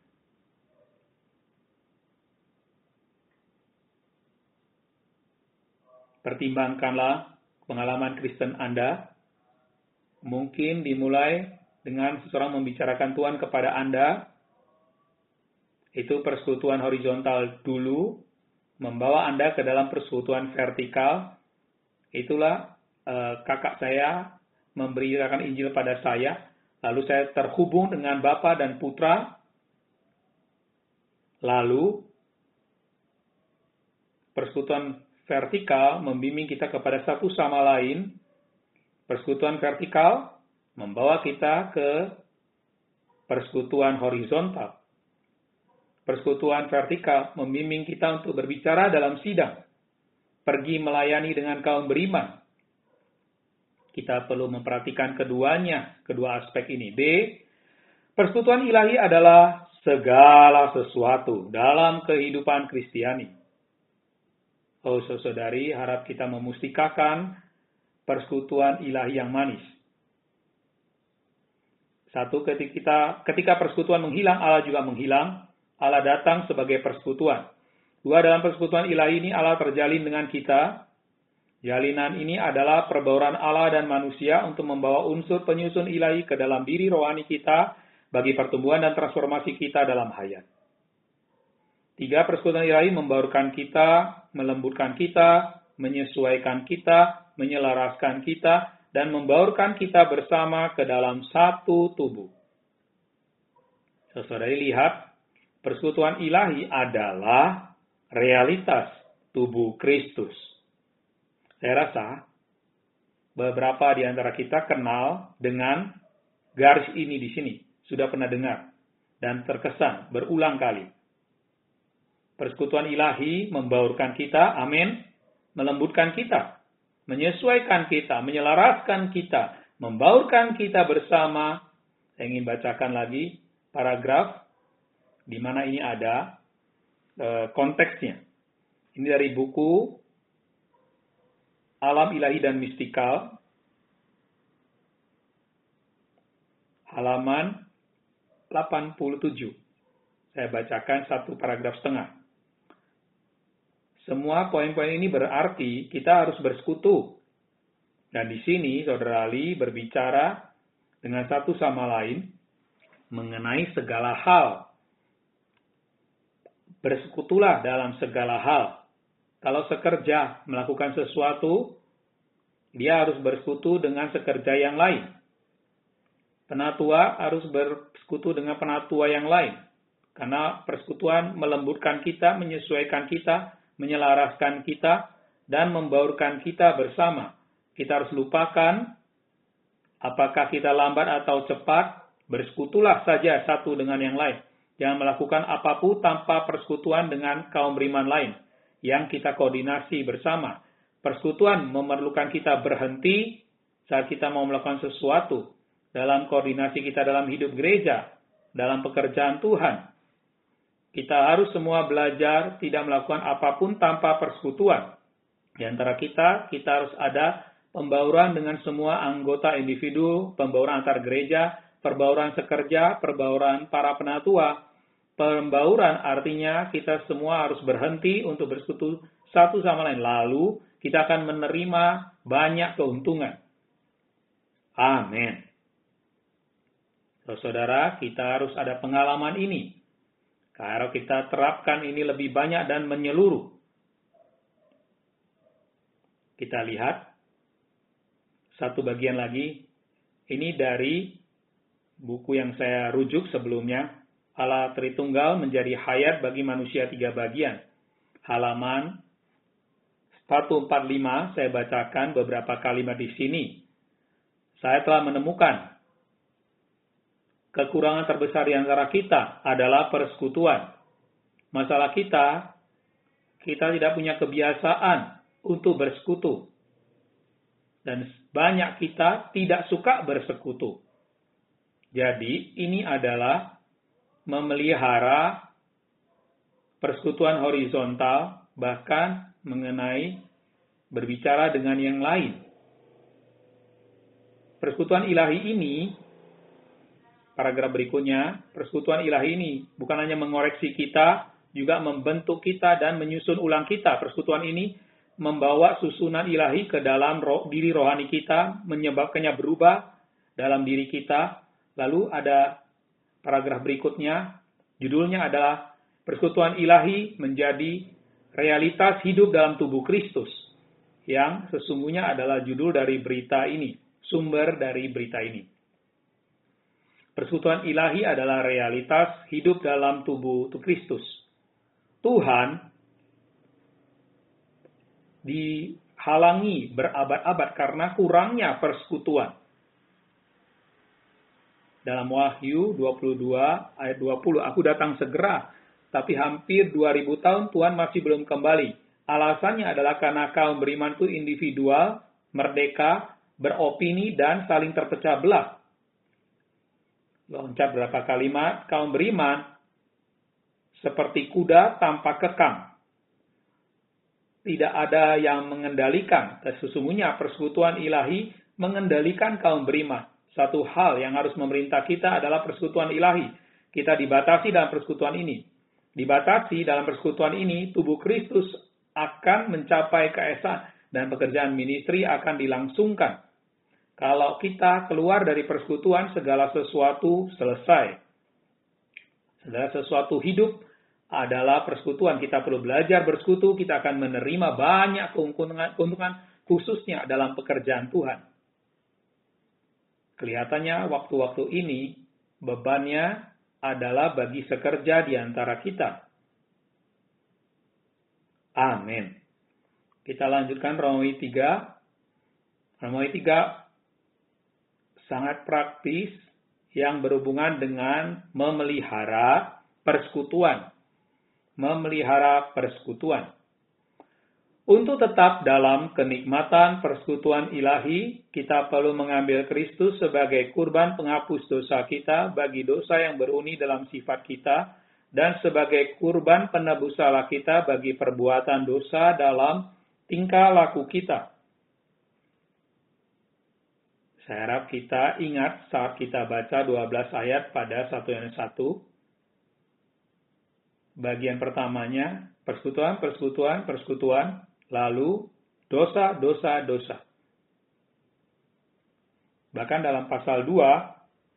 Pertimbangkanlah pengalaman Kristen Anda. Mungkin dimulai dengan seseorang membicarakan Tuhan kepada Anda. Itu persekutuan horizontal dulu, membawa Anda ke dalam persekutuan vertikal. Itulah eh, kakak saya memberitakan Injil pada saya. Lalu saya terhubung dengan Bapa dan Putra. Lalu persekutuan vertikal membimbing kita kepada satu sama lain. Persekutuan vertikal membawa kita ke persekutuan horizontal. Persekutuan vertikal membimbing kita untuk berbicara dalam sidang. Pergi melayani dengan kaum beriman. Kita perlu memperhatikan keduanya, kedua aspek ini. B. Persekutuan ilahi adalah segala sesuatu dalam kehidupan Kristiani. Oh saudari, harap kita memustikakan persekutuan ilahi yang manis. Satu, ketika, kita, ketika persekutuan menghilang, Allah juga menghilang. Allah datang sebagai persekutuan. Dua, dalam persekutuan ilahi ini Allah terjalin dengan kita. Jalinan ini adalah perbauran Allah dan manusia untuk membawa unsur penyusun ilahi ke dalam diri rohani kita bagi pertumbuhan dan transformasi kita dalam hayat. Tiga, persekutuan ilahi membaurkan kita, melembutkan kita, menyesuaikan kita, menyelaraskan kita, dan membaurkan kita bersama ke dalam satu tubuh. Saudari lihat, persekutuan ilahi adalah realitas tubuh Kristus. Saya rasa beberapa di antara kita kenal dengan garis ini di sini. Sudah pernah dengar dan terkesan berulang kali. Persekutuan ilahi membaurkan kita, amin, melembutkan kita, menyesuaikan kita, menyelaraskan kita, membaurkan kita bersama. Saya ingin bacakan lagi paragraf di mana ini ada e, konteksnya. Ini dari buku Alam Ilahi dan Mistikal, halaman delapan puluh tujuh. Saya bacakan satu paragraf setengah. Semua poin-poin ini berarti kita harus bersekutu. Dan di sini Saudara Ali berbicara dengan satu sama lain mengenai segala hal. Bersekutulah dalam segala hal. Kalau sekerja melakukan sesuatu, dia harus bersekutu dengan sekerja yang lain. Penatua harus bersekutu dengan penatua yang lain. Karena persekutuan melembutkan kita, menyesuaikan kita, menyelaraskan kita, dan membaurkan kita bersama. Kita harus lupakan apakah kita lambat atau cepat, bersekutulah saja satu dengan yang lain. Jangan melakukan apapun tanpa persekutuan dengan kaum beriman lain yang kita koordinasi bersama. Persekutuan memerlukan kita berhenti saat kita mau melakukan sesuatu dalam koordinasi kita dalam hidup gereja, dalam pekerjaan Tuhan. Kita harus semua belajar tidak melakukan apapun tanpa persekutuan. Di antara kita, kita harus ada pembauran dengan semua anggota individu, pembauran antar gereja, perbauran sekerja, perbauran para penatua. Pembauran artinya kita semua harus berhenti untuk bersekutu satu sama lain. Lalu kita akan menerima banyak keuntungan. Amin. Saudara, kita harus ada pengalaman ini. Kalau kita terapkan ini lebih banyak dan menyeluruh. Kita lihat satu bagian lagi. Ini dari buku yang saya rujuk sebelumnya. Allah Tritunggal menjadi hayat bagi manusia tiga bagian. Halaman seratus empat puluh lima, saya bacakan beberapa kalimat di sini. Saya telah menemukan kekurangan terbesar di antara kita adalah persekutuan. Masalah kita, kita tidak punya kebiasaan untuk bersekutu. Dan banyak kita tidak suka bersekutu. Jadi, ini adalah memelihara persekutuan horizontal, bahkan mengenai berbicara dengan yang lain. Persekutuan ilahi ini, paragraf berikutnya, persekutuan ilahi ini bukan hanya mengoreksi kita, juga membentuk kita dan menyusun ulang kita. Persekutuan ini membawa susunan ilahi ke dalam roh, diri rohani kita, menyebabkannya berubah dalam diri kita. Lalu ada paragraf berikutnya, judulnya adalah persekutuan ilahi menjadi realitas hidup dalam tubuh Kristus. Yang sesungguhnya adalah judul dari berita ini, sumber dari berita ini. Persekutuan ilahi adalah realitas hidup dalam tubuh Kristus. Tuhan dihalangi berabad-abad karena kurangnya persekutuan. Dalam Wahyu dua puluh dua ayat dua puluh, aku datang segera, tapi hampir dua ribu tahun Tuhan masih belum kembali. Alasannya adalah karena kaum beriman itu individual, merdeka, beropini, dan saling terpecah belah. Loncat berapa kalimat, kaum beriman seperti kuda tanpa kekang. Tidak ada yang mengendalikan. Sesungguhnya persekutuan ilahi mengendalikan kaum beriman. Satu hal yang harus memerintah kita adalah persekutuan ilahi. Kita dibatasi dalam persekutuan ini. Dibatasi dalam persekutuan ini, tubuh Kristus akan mencapai keesaan dan pekerjaan ministry akan dilangsungkan. Kalau kita keluar dari persekutuan, segala sesuatu selesai. Segala sesuatu hidup adalah persekutuan. Kita perlu belajar bersekutu, kita akan menerima banyak keuntungan, keuntungan khususnya dalam pekerjaan Tuhan. Kelihatannya waktu-waktu ini bebannya adalah bagi sekerja di antara kita. Amin. Kita lanjutkan Romawi tiga. Romawi tiga sangat praktis yang berhubungan dengan memelihara persekutuan. Memelihara persekutuan. Untuk tetap dalam kenikmatan persekutuan ilahi, kita perlu mengambil Kristus sebagai kurban penghapus dosa kita bagi dosa yang beruni dalam sifat kita, dan sebagai kurban penebus salah kita bagi perbuatan dosa dalam tingkah laku kita. Saya harap kita ingat saat kita baca dua belas ayat pada satu Yohanes satu. Bagian pertamanya, persekutuan, persekutuan, persekutuan. Lalu, dosa, dosa, dosa. Bahkan dalam pasal dua,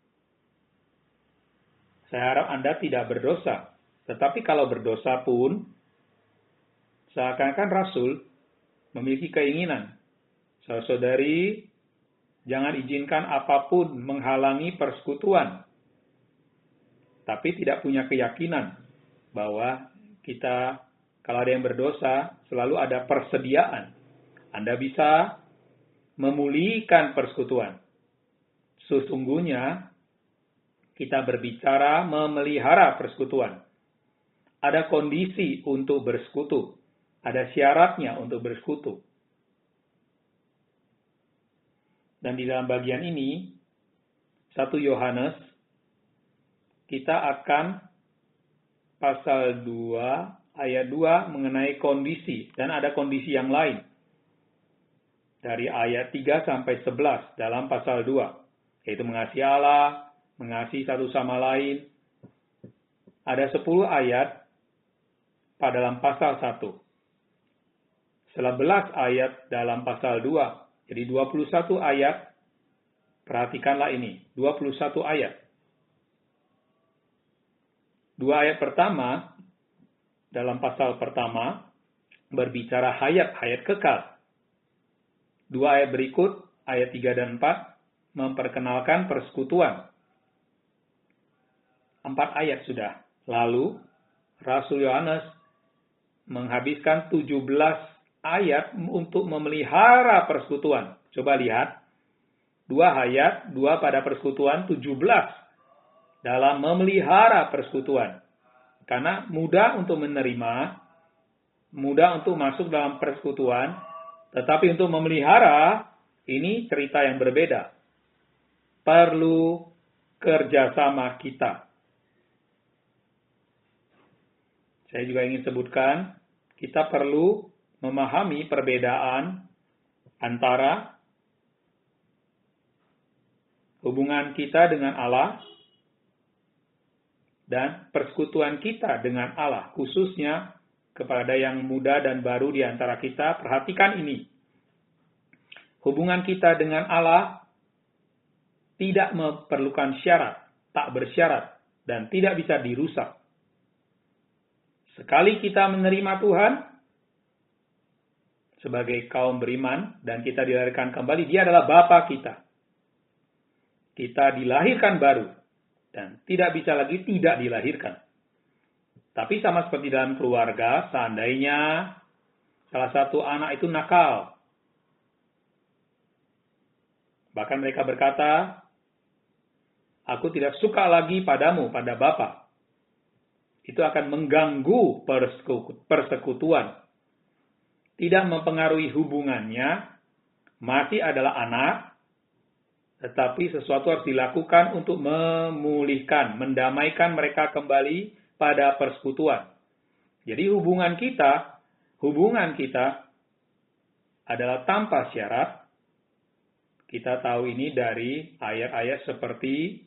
saya harap Anda tidak berdosa. Tetapi kalau berdosa pun, seakan-akan Rasul memiliki keinginan. Saudari, jangan izinkan apapun menghalangi persekutuan. Tapi tidak punya keyakinan bahwa kita, kalau ada yang berdosa, selalu ada persediaan. Anda bisa memulihkan persekutuan. Sesungguhnya, kita berbicara memelihara persekutuan. Ada kondisi untuk bersekutu. Ada syaratnya untuk bersekutu. Dan di dalam bagian ini, satu Yohanes, kita akan pasal dua, ayat dua mengenai kondisi, dan ada kondisi yang lain. Dari ayat tiga sampai sebelas dalam pasal dua, yaitu mengasihi Allah, mengasihi satu sama lain. Ada sepuluh ayat pada dalam pasal satu. sebelas ayat dalam pasal dua. Jadi dua puluh satu ayat. Perhatikanlah ini, dua puluh satu ayat. Dua ayat pertama, dalam pasal pertama, berbicara hayat-hayat kekal. Dua ayat berikut, ayat tiga dan empat, memperkenalkan persekutuan. Empat ayat sudah. Lalu, Rasul Yohanes menghabiskan tujuh belas ayat untuk memelihara persekutuan. Coba lihat. Dua ayat, dua pada persekutuan, tujuh belas dalam memelihara persekutuan. Karena mudah untuk menerima, mudah untuk masuk dalam persekutuan, tetapi untuk memelihara, ini cerita yang berbeda. Perlu kerjasama kita. Saya juga ingin sebutkan, kita perlu memahami perbedaan antara hubungan kita dengan Allah dan persekutuan kita dengan Allah, khususnya kepada yang muda dan baru di antara kita. Perhatikan ini. Hubungan kita dengan Allah tidak memerlukan syarat, tak bersyarat, dan tidak bisa dirusak. Sekali kita menerima Tuhan sebagai kaum beriman dan kita dilahirkan kembali, Dia adalah Bapa kita. Kita dilahirkan baru. Dan tidak bisa lagi tidak dilahirkan. Tapi sama seperti dalam keluarga, seandainya salah satu anak itu nakal. Bahkan mereka berkata, aku tidak suka lagi padamu, pada Bapa. Itu akan mengganggu persekutuan. Tidak mempengaruhi hubungannya, masih adalah anak, tetapi sesuatu harus dilakukan untuk memulihkan, mendamaikan mereka kembali pada persekutuan. Jadi hubungan kita, hubungan kita adalah tanpa syarat. Kita tahu ini dari ayat-ayat seperti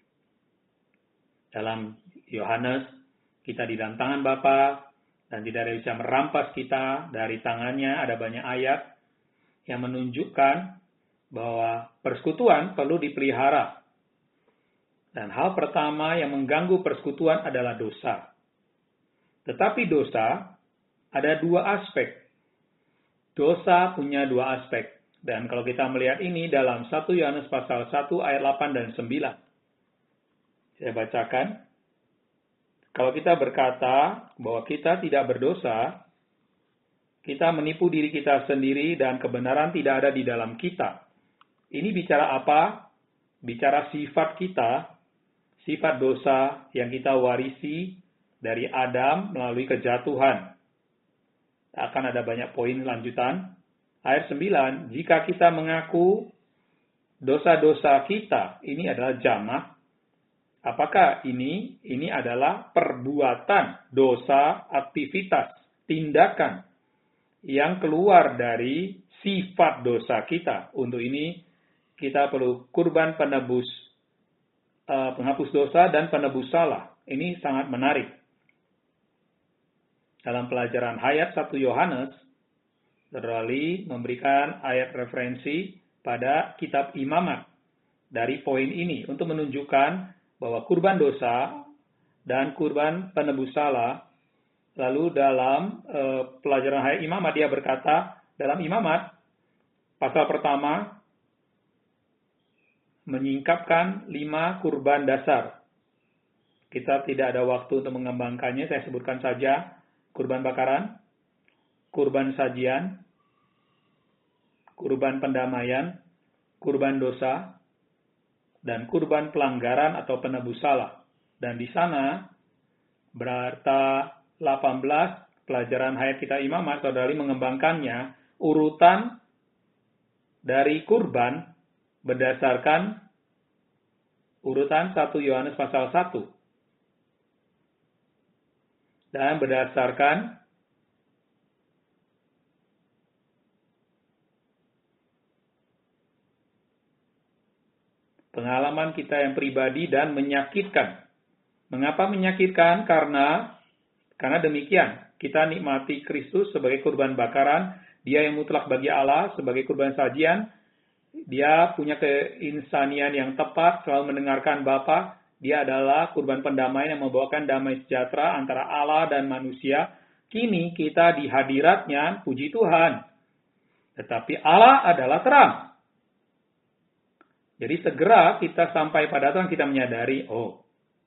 dalam Yohanes, kita di dalam tangan Bapa, dan tidak ada yang bisa merampas kita dari tangannya. Ada banyak ayat yang menunjukkan bahwa persekutuan perlu dipelihara. Dan hal pertama yang mengganggu persekutuan adalah dosa. Tetapi dosa ada dua aspek. Dosa punya dua aspek. Dan kalau kita melihat ini dalam satu Yohanes pasal satu ayat delapan dan sembilan. Saya bacakan. Kalau kita berkata bahwa kita tidak berdosa, kita menipu diri kita sendiri dan kebenaran tidak ada di dalam kita. Ini bicara apa? Bicara sifat kita, sifat dosa yang kita warisi dari Adam melalui kejatuhan. Akan ada banyak poin lanjutan. Ayat sembilan, jika kita mengaku dosa-dosa kita, ini adalah jamak. Apakah ini? Ini adalah perbuatan, dosa, aktivitas, tindakan yang keluar dari sifat dosa kita. Untuk ini kita perlu kurban penebus, uh, penghapus dosa dan penebus salah. Ini sangat menarik. Dalam pelajaran hayat satu Yohanes, Saudara memberikan ayat referensi pada kitab Imamat dari poin ini untuk menunjukkan bahwa kurban dosa dan kurban penebus salah. Lalu dalam uh, pelajaran hayat Imamat dia berkata, dalam Imamat pasal pertama menyingkapkan lima kurban dasar. Kita tidak ada waktu untuk mengembangkannya, saya sebutkan saja kurban bakaran, kurban sajian, kurban pendamaian, kurban dosa, dan kurban pelanggaran atau penebus salah. Dan di sana, berarti delapan belas pelajaran hayat kita Imamat, saudari mengembangkannya, urutan dari kurban berdasarkan urutan satu Yohanes pasal satu. Dan berdasarkan pengalaman kita yang pribadi dan menyakitkan. Mengapa menyakitkan? Karena karena demikian, kita nikmati Kristus sebagai kurban bakaran, dia yang mutlak bagi Allah sebagai kurban sajian, dia punya keinsanian yang tepat, selalu mendengarkan Bapa. Dia adalah kurban pendamaian yang membawakan damai sejahtera antara Allah dan manusia. Kini kita di hadiratnya, puji Tuhan. Tetapi Allah adalah terang. Jadi segera kita sampai pada Tuhan, kita menyadari, oh,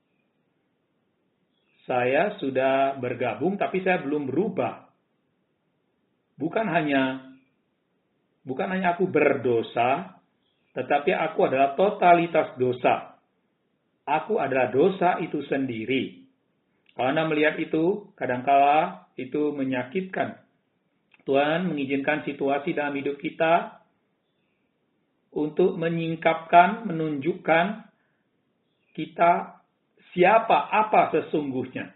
saya sudah bergabung, tapi saya belum berubah. Bukan hanya, bukan hanya aku berdosa, tetapi aku adalah totalitas dosa. Aku adalah dosa itu sendiri. Kalau Anda melihat itu, kadangkala itu menyakitkan. Tuhan mengizinkan situasi dalam hidup kita untuk menyingkapkan, menunjukkan kita siapa, apa sesungguhnya.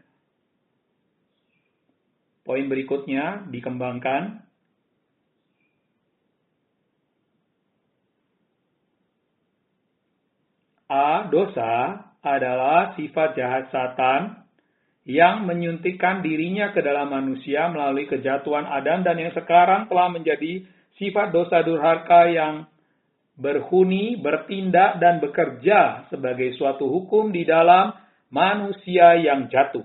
Poin berikutnya dikembangkan. A. Dosa adalah sifat jahat Satan yang menyuntikkan dirinya ke dalam manusia melalui kejatuhan Adam dan yang sekarang telah menjadi sifat dosa durhaka yang berhuni, bertindak, dan bekerja sebagai suatu hukum di dalam manusia yang jatuh.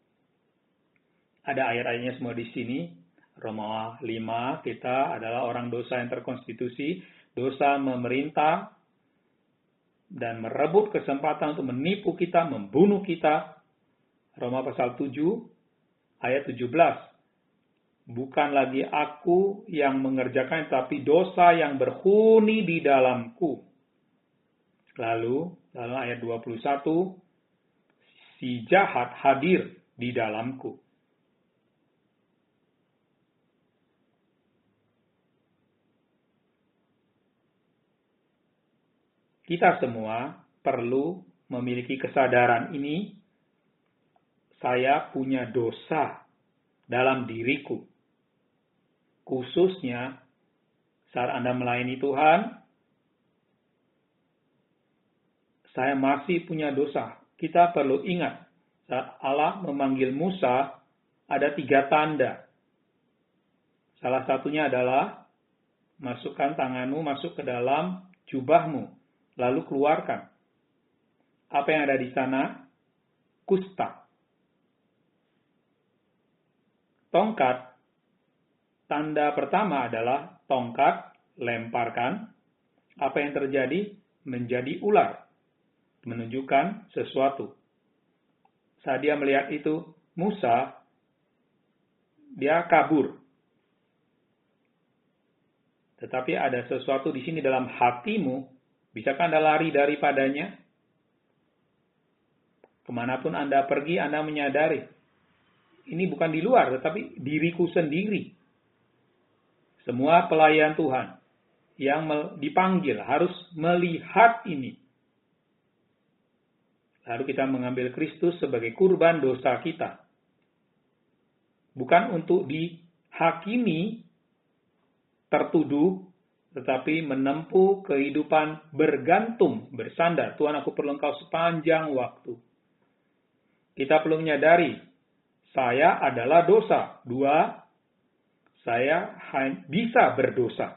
Ada ayat-ayatnya semua di sini. Roma lima, kita adalah orang dosa yang terkonstitusi. Dosa memerintah dan merebut kesempatan untuk menipu kita, membunuh kita. Roma pasal tujuh, ayat tujuh belas. Bukan lagi aku yang mengerjakan, tapi dosa yang berhuni di dalamku. Lalu, dalam ayat dua puluh satu, si jahat hadir di dalamku. Kita semua perlu memiliki kesadaran ini. Saya punya dosa dalam diriku. Khususnya saat Anda melayani Tuhan, saya masih punya dosa. Kita perlu ingat, saat Allah memanggil Musa, ada tiga tanda. Salah satunya adalah, masukkan tanganmu masuk ke dalam jubahmu, lalu keluarkan. Apa yang ada di sana? Kusta. tongkat, tanda pertama adalah tongkat, lemparkan. Apa yang terjadi? Menjadi ular. Menunjukkan sesuatu. Saat dia melihat itu, Musa, dia kabur. Tetapi ada sesuatu di sini dalam hatimu. Bisakah Anda lari daripadanya? Kemanapun Anda pergi, Anda menyadari. Ini bukan di luar, tetapi diriku sendiri. Semua pelayan Tuhan yang dipanggil harus melihat ini. Lalu kita mengambil Kristus sebagai kurban dosa kita. Bukan untuk dihakimi, tertuduh, tetapi menempuh kehidupan bergantung, bersandar. Tuhan, aku perlu Engkau sepanjang waktu. Kita perlu menyadari, saya adalah dosa. Dua, saya bisa berdosa.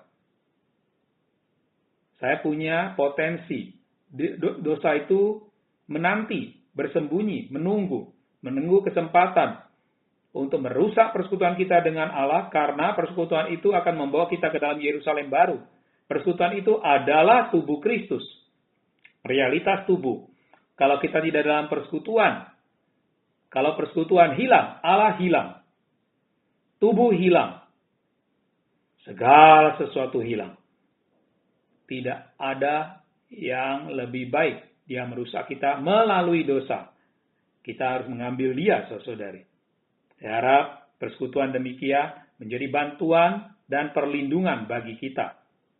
Saya punya potensi. Dosa itu menanti, bersembunyi, menunggu, menunggu kesempatan untuk merusak persekutuan kita dengan Allah, karena persekutuan itu akan membawa kita ke dalam Yerusalem baru. Persekutuan itu adalah tubuh Kristus. Realitas tubuh. Kalau kita tidak dalam persekutuan, kalau persekutuan hilang, Allah hilang. Tubuh hilang. Segala sesuatu hilang. Tidak ada yang lebih baik. Dia merusak kita melalui dosa. Kita harus mengambil dia, saudari. Saya harap persekutuan demikian menjadi bantuan dan perlindungan bagi kita.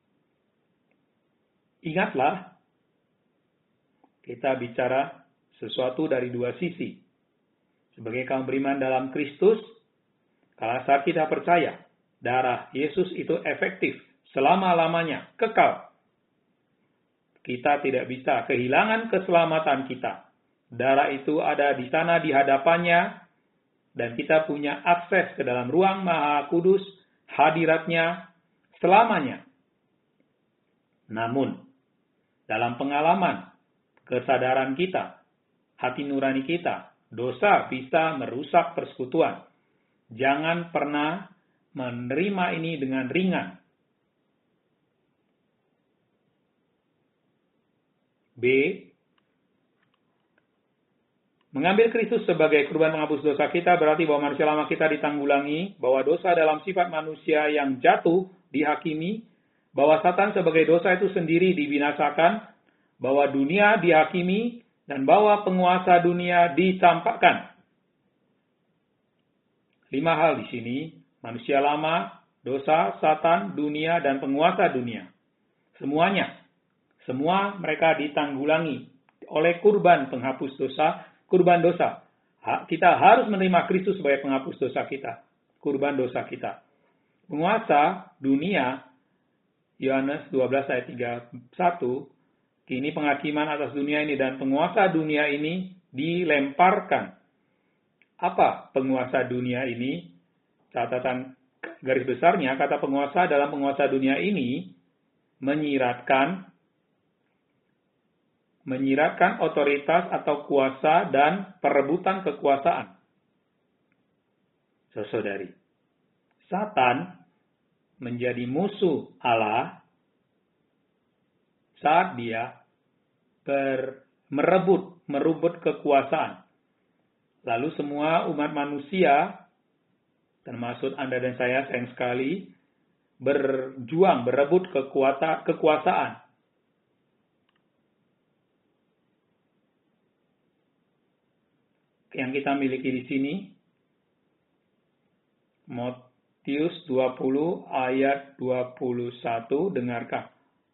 Ingatlah, kita bicara sesuatu dari dua sisi. Sebagai kaum beriman dalam Kristus, kalau saat kita percaya, darah Yesus itu efektif selama-lamanya, kekal. Kita tidak bisa kehilangan keselamatan kita. Darah itu ada di sana di hadapannya, dan kita punya akses ke dalam ruang Maha Kudus, hadiratnya selamanya. Namun, dalam pengalaman, kesadaran kita, hati nurani kita, dosa bisa merusak persekutuan. Jangan pernah menerima ini dengan ringan. B. Mengambil Kristus sebagai kurban penghapus dosa kita berarti bahwa manusia lama kita ditanggulangi, bahwa dosa dalam sifat manusia yang jatuh dihakimi, bahwa Satan sebagai dosa itu sendiri dibinasakan, bahwa dunia dihakimi, dan bahwa penguasa dunia dicampakkan. Lima hal di sini, manusia lama, dosa, Satan, dunia, dan penguasa dunia. Semuanya, semua mereka ditanggulangi oleh kurban penghapus dosa, kurban dosa. Kita harus menerima Kristus sebagai penghapus dosa kita. Kurban dosa kita. Penguasa dunia, Yohanes dua belas ayat tiga puluh satu, kini penghakiman atas dunia ini dan penguasa dunia ini dilemparkan. Apa penguasa dunia ini? Catatan garis besarnya, kata penguasa dalam penguasa dunia ini menyiratkan menyiratkan otoritas atau kuasa dan perebutan kekuasaan. Saudari, Satan menjadi musuh Allah saat dia ber, merebut, merebut kekuasaan. Lalu semua umat manusia, termasuk Anda dan saya sayang sekali, berjuang, berebut kekuata, kekuasaan. Yang kita miliki di sini, Matius dua puluh ayat dua puluh satu, dengarkan.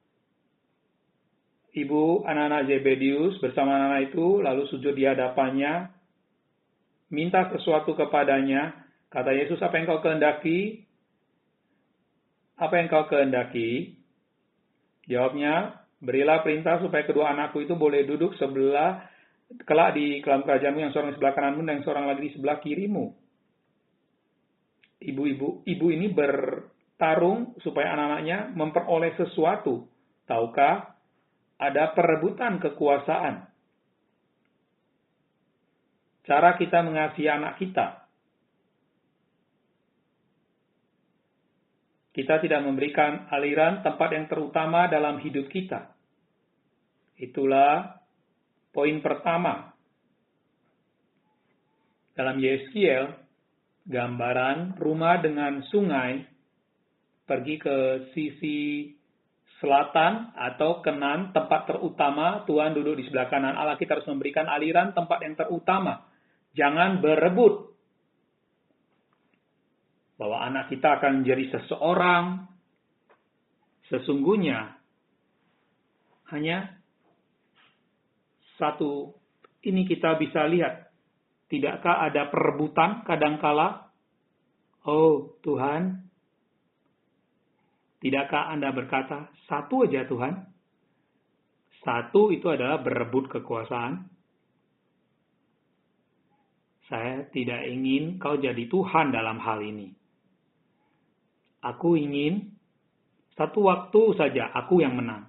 Ibu anak-anak Zebedius bersama anak itu lalu sujud di hadapannya, minta sesuatu kepadanya. Kata Yesus, apa yang kau kehendaki? Apa yang kau kehendaki? Jawabnya, berilah perintah supaya kedua anakku itu boleh duduk sebelah kelak di dalam kerajaanmu, yang seorang di sebelah kananmu dan yang seorang lagi di sebelah kirimu. Ibu-ibu, ibu ini bertarung supaya anak-anaknya memperoleh sesuatu. Tahukah, ada perebutan kekuasaan. Cara kita mengasihi anak kita. Kita tidak memberikan aliran tempat yang terutama dalam hidup kita. Itulah poin pertama. Dalam Yeskiel, gambaran rumah dengan sungai pergi ke sisi selatan atau kanan, tempat terutama, Tuhan duduk di sebelah kanan Allah. Kita harus memberikan aliran tempat yang terutama. Jangan berebut bahwa anak kita akan menjadi seseorang. Sesungguhnya hanya satu ini kita bisa lihat. Tidakkah ada perebutan kadangkala? Oh Tuhan, tidakkah Anda berkata, satu aja Tuhan? Satu itu adalah berebut kekuasaan. Saya tidak ingin kau jadi Tuhan dalam hal ini. Aku ingin satu waktu saja aku yang menang.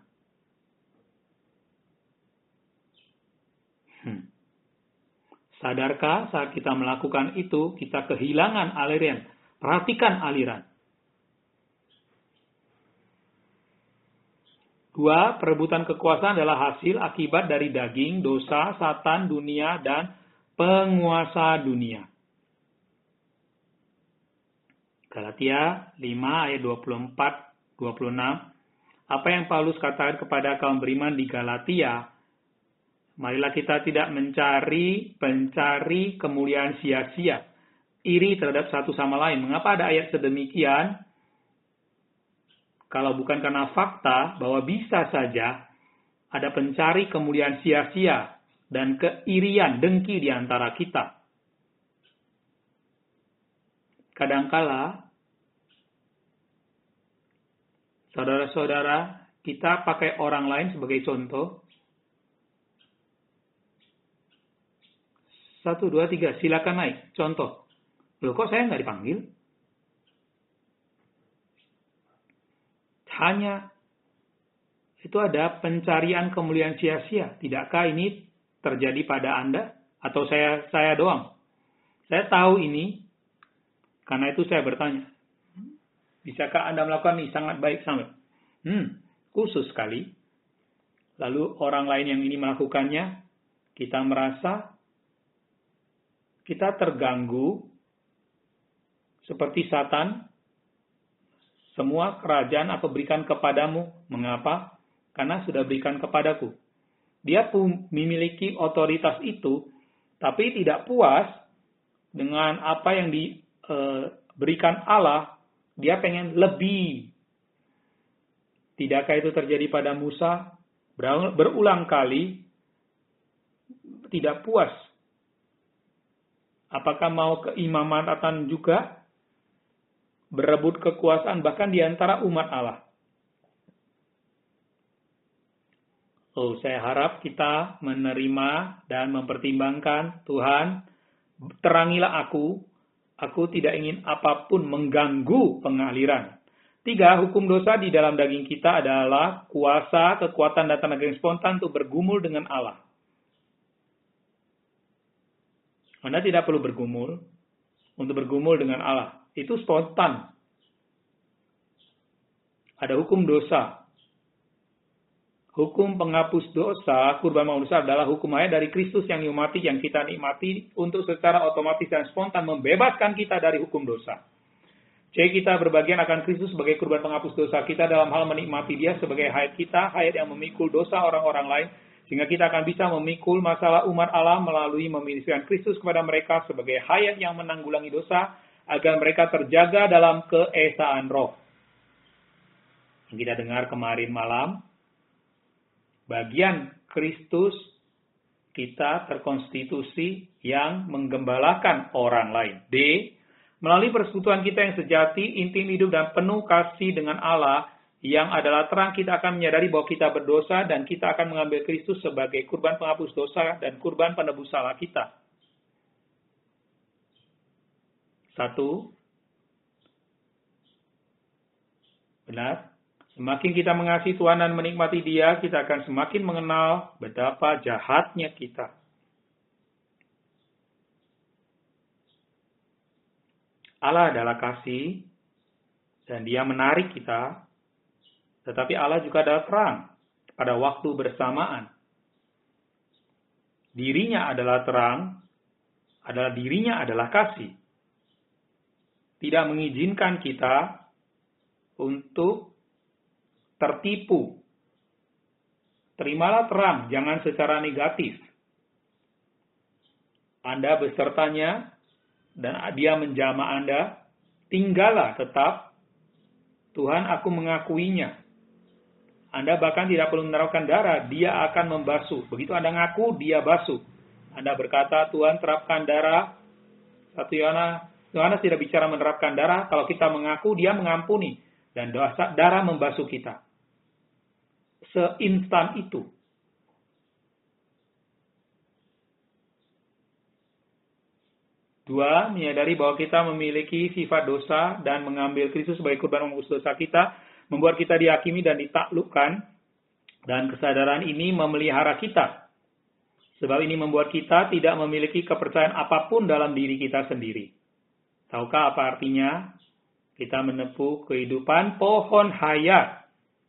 Hmm. Sadarkah saat kita melakukan itu, kita kehilangan aliran. Perhatikan aliran. Dua, perebutan kekuasaan adalah hasil akibat dari daging, dosa, satan, dunia, dan penguasa dunia. Galatia lima ayat dua puluh empat dua puluh enam. Apa yang Paulus katakan kepada kaum beriman di Galatia? Marilah kita tidak mencari, pencari kemuliaan sia-sia. Iri terhadap satu sama lain. Mengapa ada ayat sedemikian? Kalau bukan karena fakta bahwa bisa saja ada pencari kemuliaan sia-sia dan keirian, dengki di antara kita. Kadangkala, saudara-saudara, kita pakai orang lain sebagai contoh. Satu, dua, tiga, silakan naik. Contoh. Loh, kok saya nggak dipanggil? Hanya itu ada pencarian kemuliaan sia-sia. Tidakkah ini terjadi pada Anda? Atau saya saya doang? Saya tahu ini, karena itu saya bertanya. Bisakah Anda melakukan ini? Sangat baik, sangat. Hmm, khusus sekali. Lalu orang lain yang ini melakukannya, kita merasa kita terganggu seperti Satan. Semua kerajaan aku berikan kepadamu. Mengapa? Karena sudah berikan kepadaku. Dia pun memiliki otoritas itu, tapi tidak puas dengan apa yang diberikan Allah. Dia pengen lebih. Tidakkah itu terjadi pada Musa? Berulang kali tidak puas. Apakah mau keimamatan juga? Berebut kekuasaan bahkan di antara umat Allah. Oh, saya harap kita menerima dan mempertimbangkan, Tuhan, terangilah aku. Aku tidak ingin apapun mengganggu pengaliran. Tiga, hukum dosa di dalam daging kita adalah kuasa, kekuatan, dan tenaga yang spontan untuk bergumul dengan Allah. Anda tidak perlu bergumul untuk bergumul dengan Allah. Itu spontan. Ada hukum dosa. Hukum penghapus dosa, kurban manusia adalah hukum ayat dari Kristus yang diumati, yang kita nikmati untuk secara otomatis dan spontan membebaskan kita dari hukum dosa. C. Kita berbagian akan Kristus sebagai kurban penghapus dosa kita dalam hal menikmati Dia sebagai hayat kita, hayat yang memikul dosa orang-orang lain, sehingga kita akan bisa memikul masalah umat Allah melalui memilihkan Kristus kepada mereka sebagai hayat yang menanggulangi dosa, agar mereka terjaga dalam keesaan roh. Yang kita dengar kemarin malam, bagian Kristus kita terkonstitusi yang menggembalakan orang lain. D. Melalui persekutuan kita yang sejati, intim, hidup, dan penuh kasih dengan Allah, yang adalah terang, kita akan menyadari bahwa kita berdosa dan kita akan mengambil Kristus sebagai kurban penghapus dosa dan kurban penebus salah kita. Satu, benar, semakin kita mengasihi Tuhan dan menikmati Dia, kita akan semakin mengenal betapa jahatnya kita. Allah adalah kasih, Dan dia menarik kita. Tetapi Allah juga adalah terang pada waktu bersamaan. Dirinya adalah terang, adalah dirinya adalah kasih. Tidak mengizinkan kita untuk tertipu. Terimalah terang, jangan secara negatif. Anda besertanya, dan dia menjamah Anda, tinggallah tetap, Tuhan aku mengakuinya. Anda bahkan tidak perlu menaruhkan darah, dia akan membasuh. Begitu Anda ngaku, dia basuh. Anda berkata, Tuhan terapkan darah. Satu Yohanes, Yohanes tidak bicara menerapkan darah. Kalau kita mengaku, dia mengampuni. Dan dosa, darah membasuh kita. Seinstan itu. Dua, menyadari bahwa kita memiliki sifat dosa dan mengambil Kristus sebagai kurban menebus dosa kita, membuat kita dihakimi dan ditaklukkan, dan kesadaran ini memelihara kita. Sebab ini membuat kita tidak memiliki kepercayaan apapun dalam diri kita sendiri. Tahukah apa artinya? Kita menempuh kehidupan pohon hayat.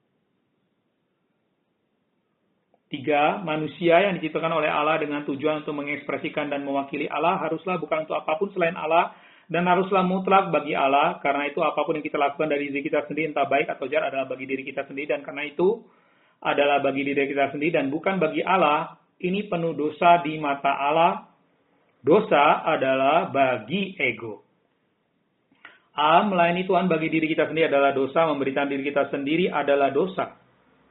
Tiga, manusia yang diciptakan oleh Allah dengan tujuan untuk mengekspresikan dan mewakili Allah haruslah bukan untuk apapun selain Allah dan haruslah mutlak bagi Allah. Karena itu apapun yang kita lakukan dari diri kita sendiri entah baik atau jahat adalah bagi diri kita sendiri, dan karena itu adalah bagi diri kita sendiri dan bukan bagi Allah. Ini penuh dosa di mata Allah. Dosa adalah bagi ego. A, melayani Tuhan bagi diri kita sendiri adalah dosa, memberikan diri kita sendiri adalah dosa.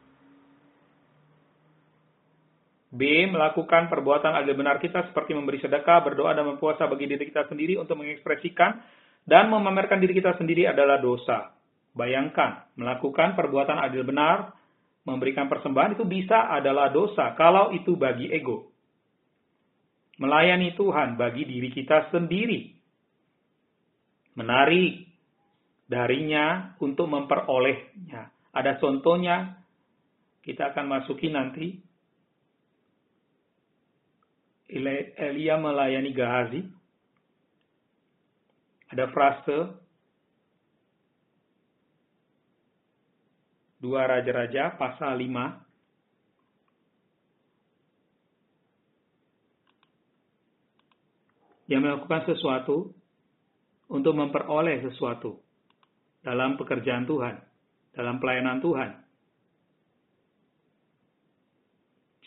B, melakukan perbuatan adil benar kita seperti memberi sedekah, berdoa, dan berpuasa bagi diri kita sendiri untuk mengekspresikan dan memamerkan diri kita sendiri adalah dosa. Bayangkan, melakukan perbuatan adil benar, memberikan persembahan itu bisa adalah dosa kalau itu bagi ego. Melayani Tuhan bagi diri kita sendiri. Menarik darinya untuk memperolehnya. Ada contohnya, kita akan masuki nanti. Elia melayani Gehazi. Ada frase dua Raja-Raja pasal lima. Yang melakukan sesuatu untuk memperoleh sesuatu dalam pekerjaan Tuhan, dalam pelayanan Tuhan. C,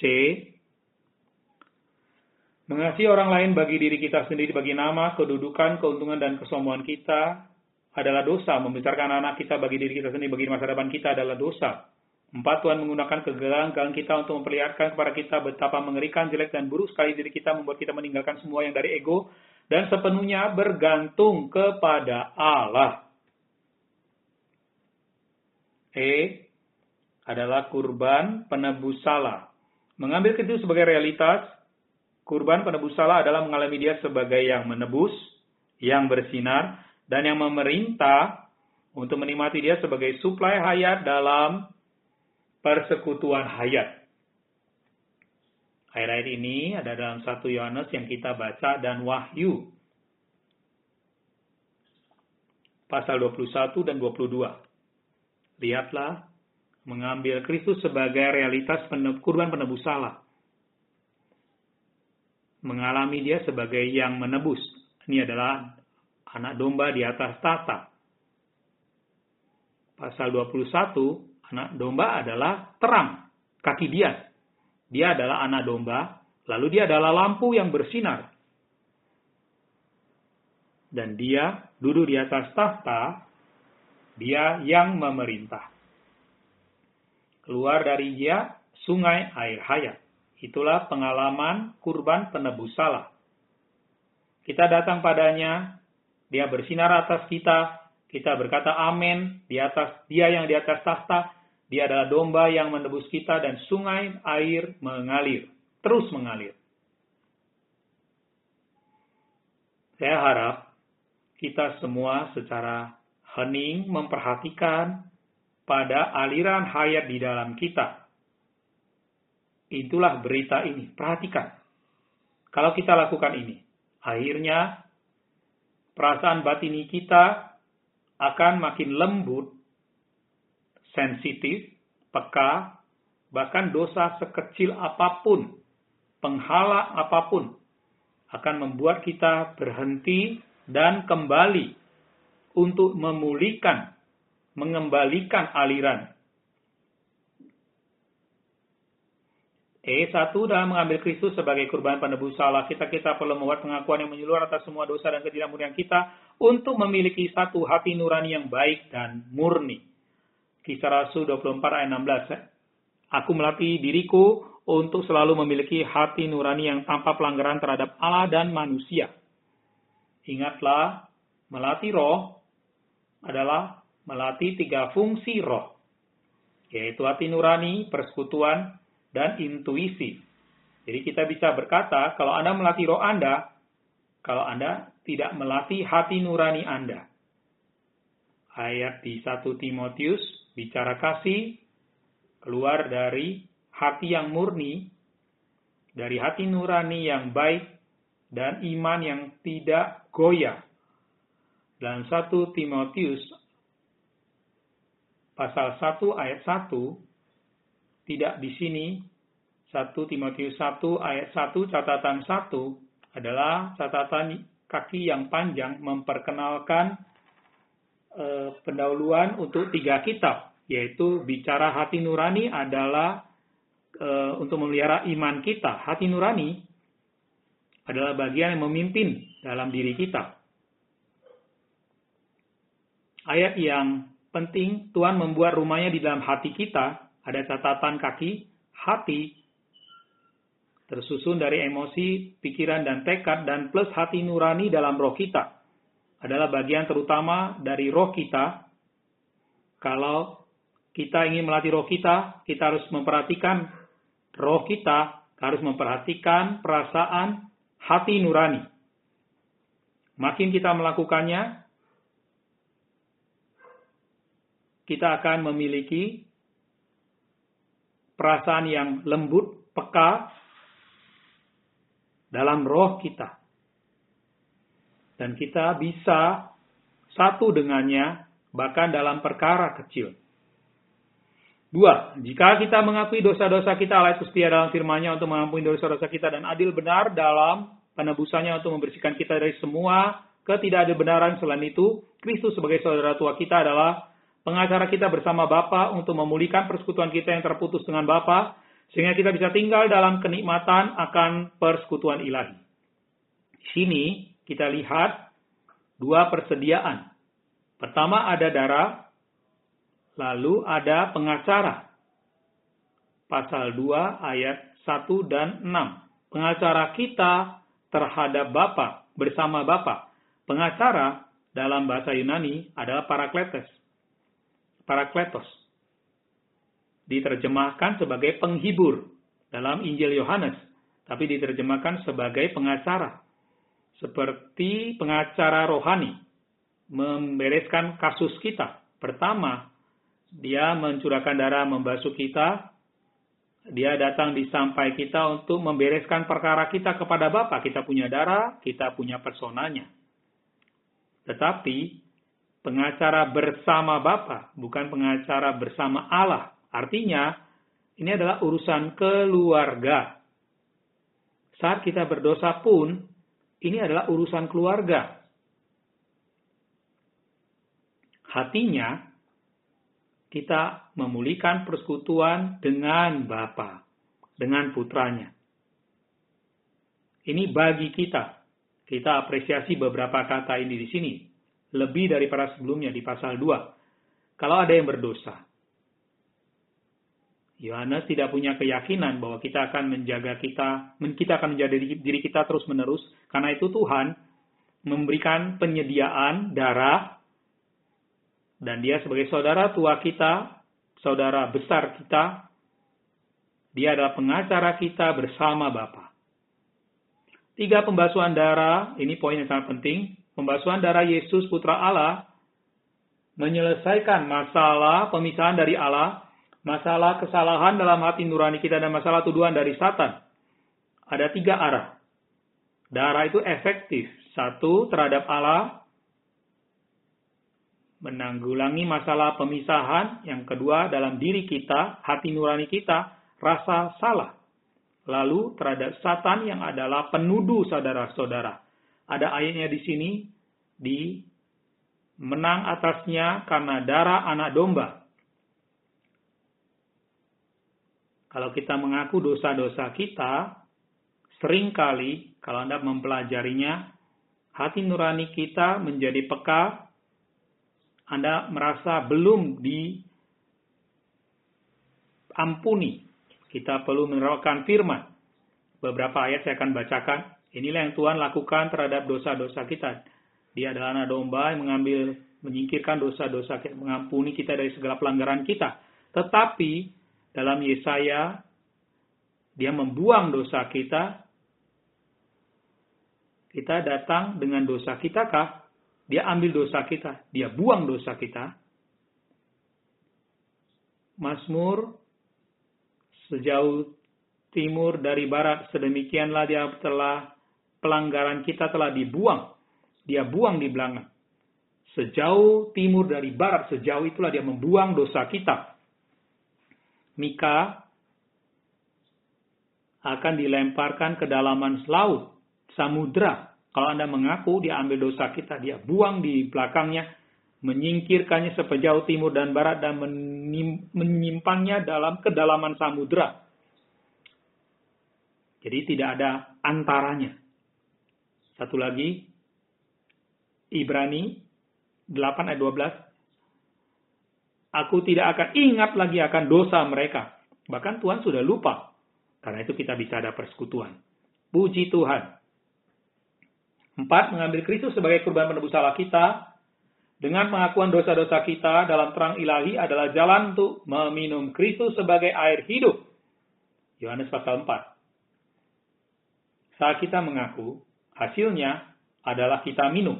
mengasihi orang lain bagi diri kita sendiri, bagi nama, kedudukan, keuntungan, dan kesombongan kita adalah dosa. Membesarkan anak kita bagi diri kita sendiri, bagi masa depan kita adalah dosa. Empat, Tuhan menggunakan kegagalan kita untuk memperlihatkan kepada kita betapa mengerikan, jelek, dan buruk sekali diri kita, membuat kita meninggalkan semua yang dari ego, dan sepenuhnya bergantung kepada Allah. E, adalah kurban penebus salah. Mengambil itu sebagai realitas, kurban penebus salah adalah mengalami dia sebagai yang menebus, yang bersinar, dan yang memerintah untuk menikmati dia sebagai suplai hayat dalam persekutuan hayat. Ayat-ayat ini ada dalam satu Yohanes yang kita baca dan Wahyu. Pasal dua puluh satu dan dua puluh dua. Lihatlah, mengambil Kristus sebagai realitas kurban penebus salah. Mengalami dia sebagai yang menebus. Ini adalah anak domba di atas tahta. Pasal dua puluh satu, anak domba adalah terang, kaki dia. Dia adalah anak domba, lalu dia adalah lampu yang bersinar. Dan dia duduk di atas tahta, dia yang memerintah. Keluar dari dia sungai air hayat. Itulah pengalaman kurban penebus salah. Kita datang padanya, dia bersinar atas kita, kita berkata amin, di atas dia yang di atas tahta, dia adalah domba yang menebus kita dan sungai air mengalir, terus mengalir. Saya harap kita semua secara hening memperhatikan pada aliran hayat di dalam kita. Itulah berita ini. Perhatikan. Kalau kita lakukan ini, akhirnya perasaan batini kita akan makin lembut, sensitif, peka, bahkan dosa sekecil apapun, penghala apapun, akan membuat kita berhenti dan kembali untuk memulihkan, mengembalikan aliran. E satu, dalam mengambil Kristus sebagai kurban penebus salah kita, kita perlu membuat pengakuan yang menyeluruh atas semua dosa dan ketidakmurnian kita untuk memiliki satu hati nurani yang baik dan murni. Kisah Rasul dua puluh empat ayat enam belas. Aku melatih diriku untuk selalu memiliki hati nurani yang tanpa pelanggaran terhadap Allah dan manusia. Ingatlah, melatih roh adalah melatih tiga fungsi roh, yaitu hati nurani, persekutuan, dan intuisi. Jadi kita bisa berkata, kalau Anda melatih roh Anda, kalau Anda tidak melatih hati nurani Anda. Ayat di satu Timotius, bicara kasih, keluar dari hati yang murni, dari hati nurani yang baik, dan iman yang tidak goyah. Dan satu Timotius, pasal satu ayat satu, tidak di sini. Satu Timotius satu ayat satu, catatan satu adalah catatan kaki yang panjang memperkenalkan eh, pendahuluan untuk tiga kitab, yaitu bicara hati nurani adalah eh, untuk memelihara iman kita. Hati nurani adalah bagian yang memimpin dalam diri kita. Ayat yang penting, Tuhan membuat rumahnya di dalam hati kita. Ada catatan kaki, hati, tersusun dari emosi, pikiran, dan tekad, dan plus hati nurani dalam roh kita. Adalah bagian terutama dari roh kita. Kalau kita ingin melatih roh kita, kita harus memperhatikan roh kita, harus memperhatikan perasaan hati nurani. Makin kita melakukannya, kita akan memiliki perasaan yang lembut, peka dalam roh kita. Dan kita bisa satu dengannya, bahkan dalam perkara kecil. Dua, jika kita mengakui dosa-dosa kita, Allah itu setia dalam firman-Nya untuk mengampuni dosa-dosa kita dan adil benar dalam penebusannya untuk membersihkan kita dari semua ketidakadilbenaran. Selain itu, Kristus sebagai saudara tua kita adalah pengacara kita bersama Bapa untuk memulihkan persekutuan kita yang terputus dengan Bapa, sehingga kita bisa tinggal dalam kenikmatan akan persekutuan ilahi. Di sini kita lihat dua persediaan. Pertama ada darah, lalu ada pengacara. Pasal dua ayat satu dan enam. Pengacara kita terhadap Bapa, bersama Bapa. Pengacara dalam bahasa Yunani adalah parakletos. Parakletos. Diterjemahkan sebagai penghibur dalam Injil Yohanes, tapi diterjemahkan sebagai pengacara. Seperti pengacara rohani, membereskan kasus kita. Pertama, dia mencurahkan darah membasuh kita. Dia datang di sampai kita untuk membereskan perkara kita kepada Bapa. Kita punya darah, kita punya personanya. Tetapi pengacara bersama Bapa, bukan pengacara bersama Allah. Artinya, ini adalah urusan keluarga. Saat kita berdosa pun, ini adalah urusan keluarga. Hatinya, kita memulihkan persekutuan dengan Bapa, dengan putranya. Ini bagi kita. Kita apresiasi beberapa kata ini di sini. Lebih daripada sebelumnya di pasal dua. Kalau ada yang berdosa, Yohanes tidak punya keyakinan bahwa kita akan menjaga kita, kita akan menjaga diri kita terus menerus. Karena itu Tuhan memberikan penyediaan darah, dan dia sebagai saudara tua kita, saudara besar kita, dia adalah pengacara kita bersama Bapa. Tiga, pembasuhan darah, ini poin yang sangat penting. Pembasuhan darah Yesus Putra Allah menyelesaikan masalah pemisahan dari Allah, masalah kesalahan dalam hati nurani kita, dan masalah tuduhan dari Satan. Ada tiga arah. Darah itu efektif. Satu, terhadap Allah. menanggulangi masalah pemisahan. Yang kedua, dalam diri kita, hati nurani kita, rasa salah. Lalu terhadap Satan yang adalah penuduh saudara-saudara. Ada ayatnya di sini, di menang atasnya karena darah anak domba. Kalau kita mengaku dosa-dosa kita, seringkali kalau Anda mempelajarinya, hati nurani kita menjadi peka. Anda merasa belum diampuni. Kita perlu menerapkan firman. Beberapa ayat saya akan bacakan. Inilah yang Tuhan lakukan terhadap dosa-dosa kita. Dia adalah anak domba yang mengambil, menyingkirkan dosa-dosa kita, mengampuni kita dari segala pelanggaran kita. Tetapi dalam Yesaya, dia membuang dosa kita. Kita datang dengan dosa kita kah? Dia ambil dosa kita. Dia buang dosa kita. Mazmur, sejauh timur dari barat, sedemikianlah dia telah, pelanggaran kita telah dibuang. Dia buang di belakang. Sejauh timur dari barat, sejauh itulah dia membuang dosa kita. Mika akan dilemparkan ke dalaman laut, samudra. Kalau Anda mengaku dia ambil dosa kita, dia buang di belakangnya, menyingkirkannya sepejauh timur dan barat dan menyimpannya dalam kedalaman samudra. Jadi tidak ada antaranya. Satu lagi, Ibrani delapan ayat dua belas. Aku tidak akan ingat lagi akan dosa mereka. Bahkan Tuhan sudah lupa. Karena itu kita bisa ada persekutuan. Puji Tuhan. Empat, mengambil Kristus sebagai kurban penebus salah kita. Dengan pengakuan dosa-dosa kita dalam terang ilahi adalah jalan untuk meminum Kristus sebagai air hidup. Yohanes pasal empat. Saat kita mengaku, hasilnya adalah kita minum.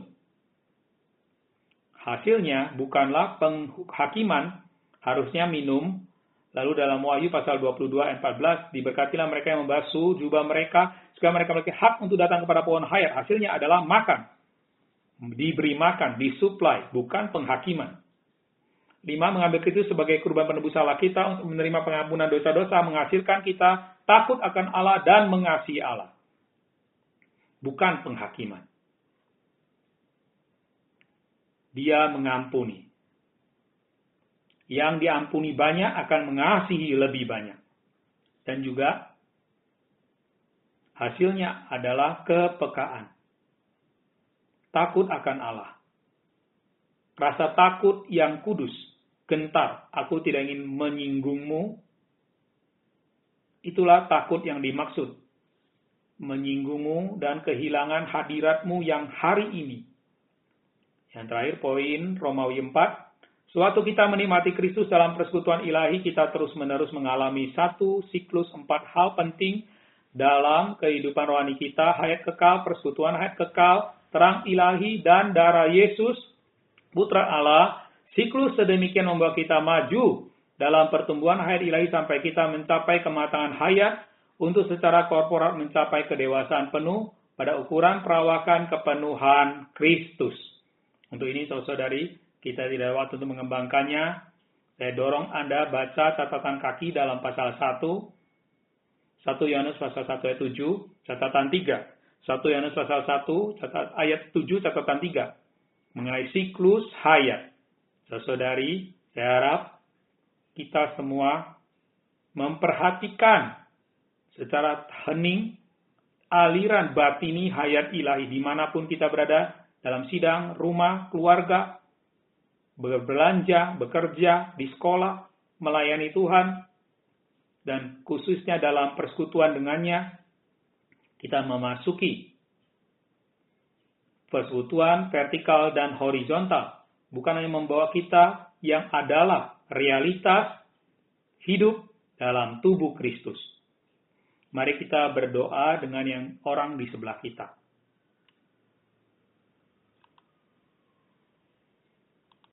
Hasilnya bukanlah penghakiman, harusnya minum. Lalu dalam Wahyu pasal dua puluh dua ayat empat belas, diberkatilah mereka yang membasuh jubah mereka, supaya mereka memiliki hak untuk datang kepada pohon hayat. Hasilnya adalah makan. Diberi makan, disuplai, bukan penghakiman. Lima, mengambil Kristus sebagai kurban penebus salah kita untuk menerima pengampunan dosa-dosa, menghasilkan kita takut akan Allah dan mengasihi Allah. Bukan penghakiman. Dia mengampuni. Yang diampuni banyak akan mengasihi lebih banyak. Dan juga hasilnya adalah kepekaan. Takut akan Allah. Rasa takut yang kudus. Gentar. Aku tidak ingin menyinggungmu. Itulah takut yang dimaksud. Menyinggungmu dan kehilangan hadiratmu yang hari ini. Yang terakhir poin Romawi empat. Suatu kita menikmati Kristus dalam persekutuan ilahi, kita terus-menerus mengalami satu siklus empat hal penting dalam kehidupan rohani kita. Hayat kekal, persekutuan hayat kekal, terang ilahi, dan darah Yesus, Putra Allah. Siklus sedemikian membawa kita maju dalam pertumbuhan hayat ilahi sampai kita mencapai kematangan hayat untuk secara korporat mencapai kedewasaan penuh pada ukuran perawakan kepenuhan Kristus. Untuk ini, saudara-saudari, kita tidak ada waktu untuk mengembangkannya. Saya dorong Anda baca catatan kaki dalam pasal satu. satu Yohanes pasal satu ayat tujuh, catatan tiga. satu Yohanes pasal satu, catat, ayat tujuh, catatan tiga. Mengenai siklus hayat. Saudari, saya harap kita semua memperhatikan secara hening aliran batini hayat ilahi dimanapun kita berada, dalam sidang, rumah, keluarga, berbelanja, bekerja, di sekolah, melayani Tuhan, dan khususnya dalam persekutuan dengannya, kita memasuki persekutuan vertikal dan horizontal. Bukan hanya membawa kita yang adalah realitas hidup dalam tubuh Kristus. Mari kita berdoa dengan yang orang di sebelah kita.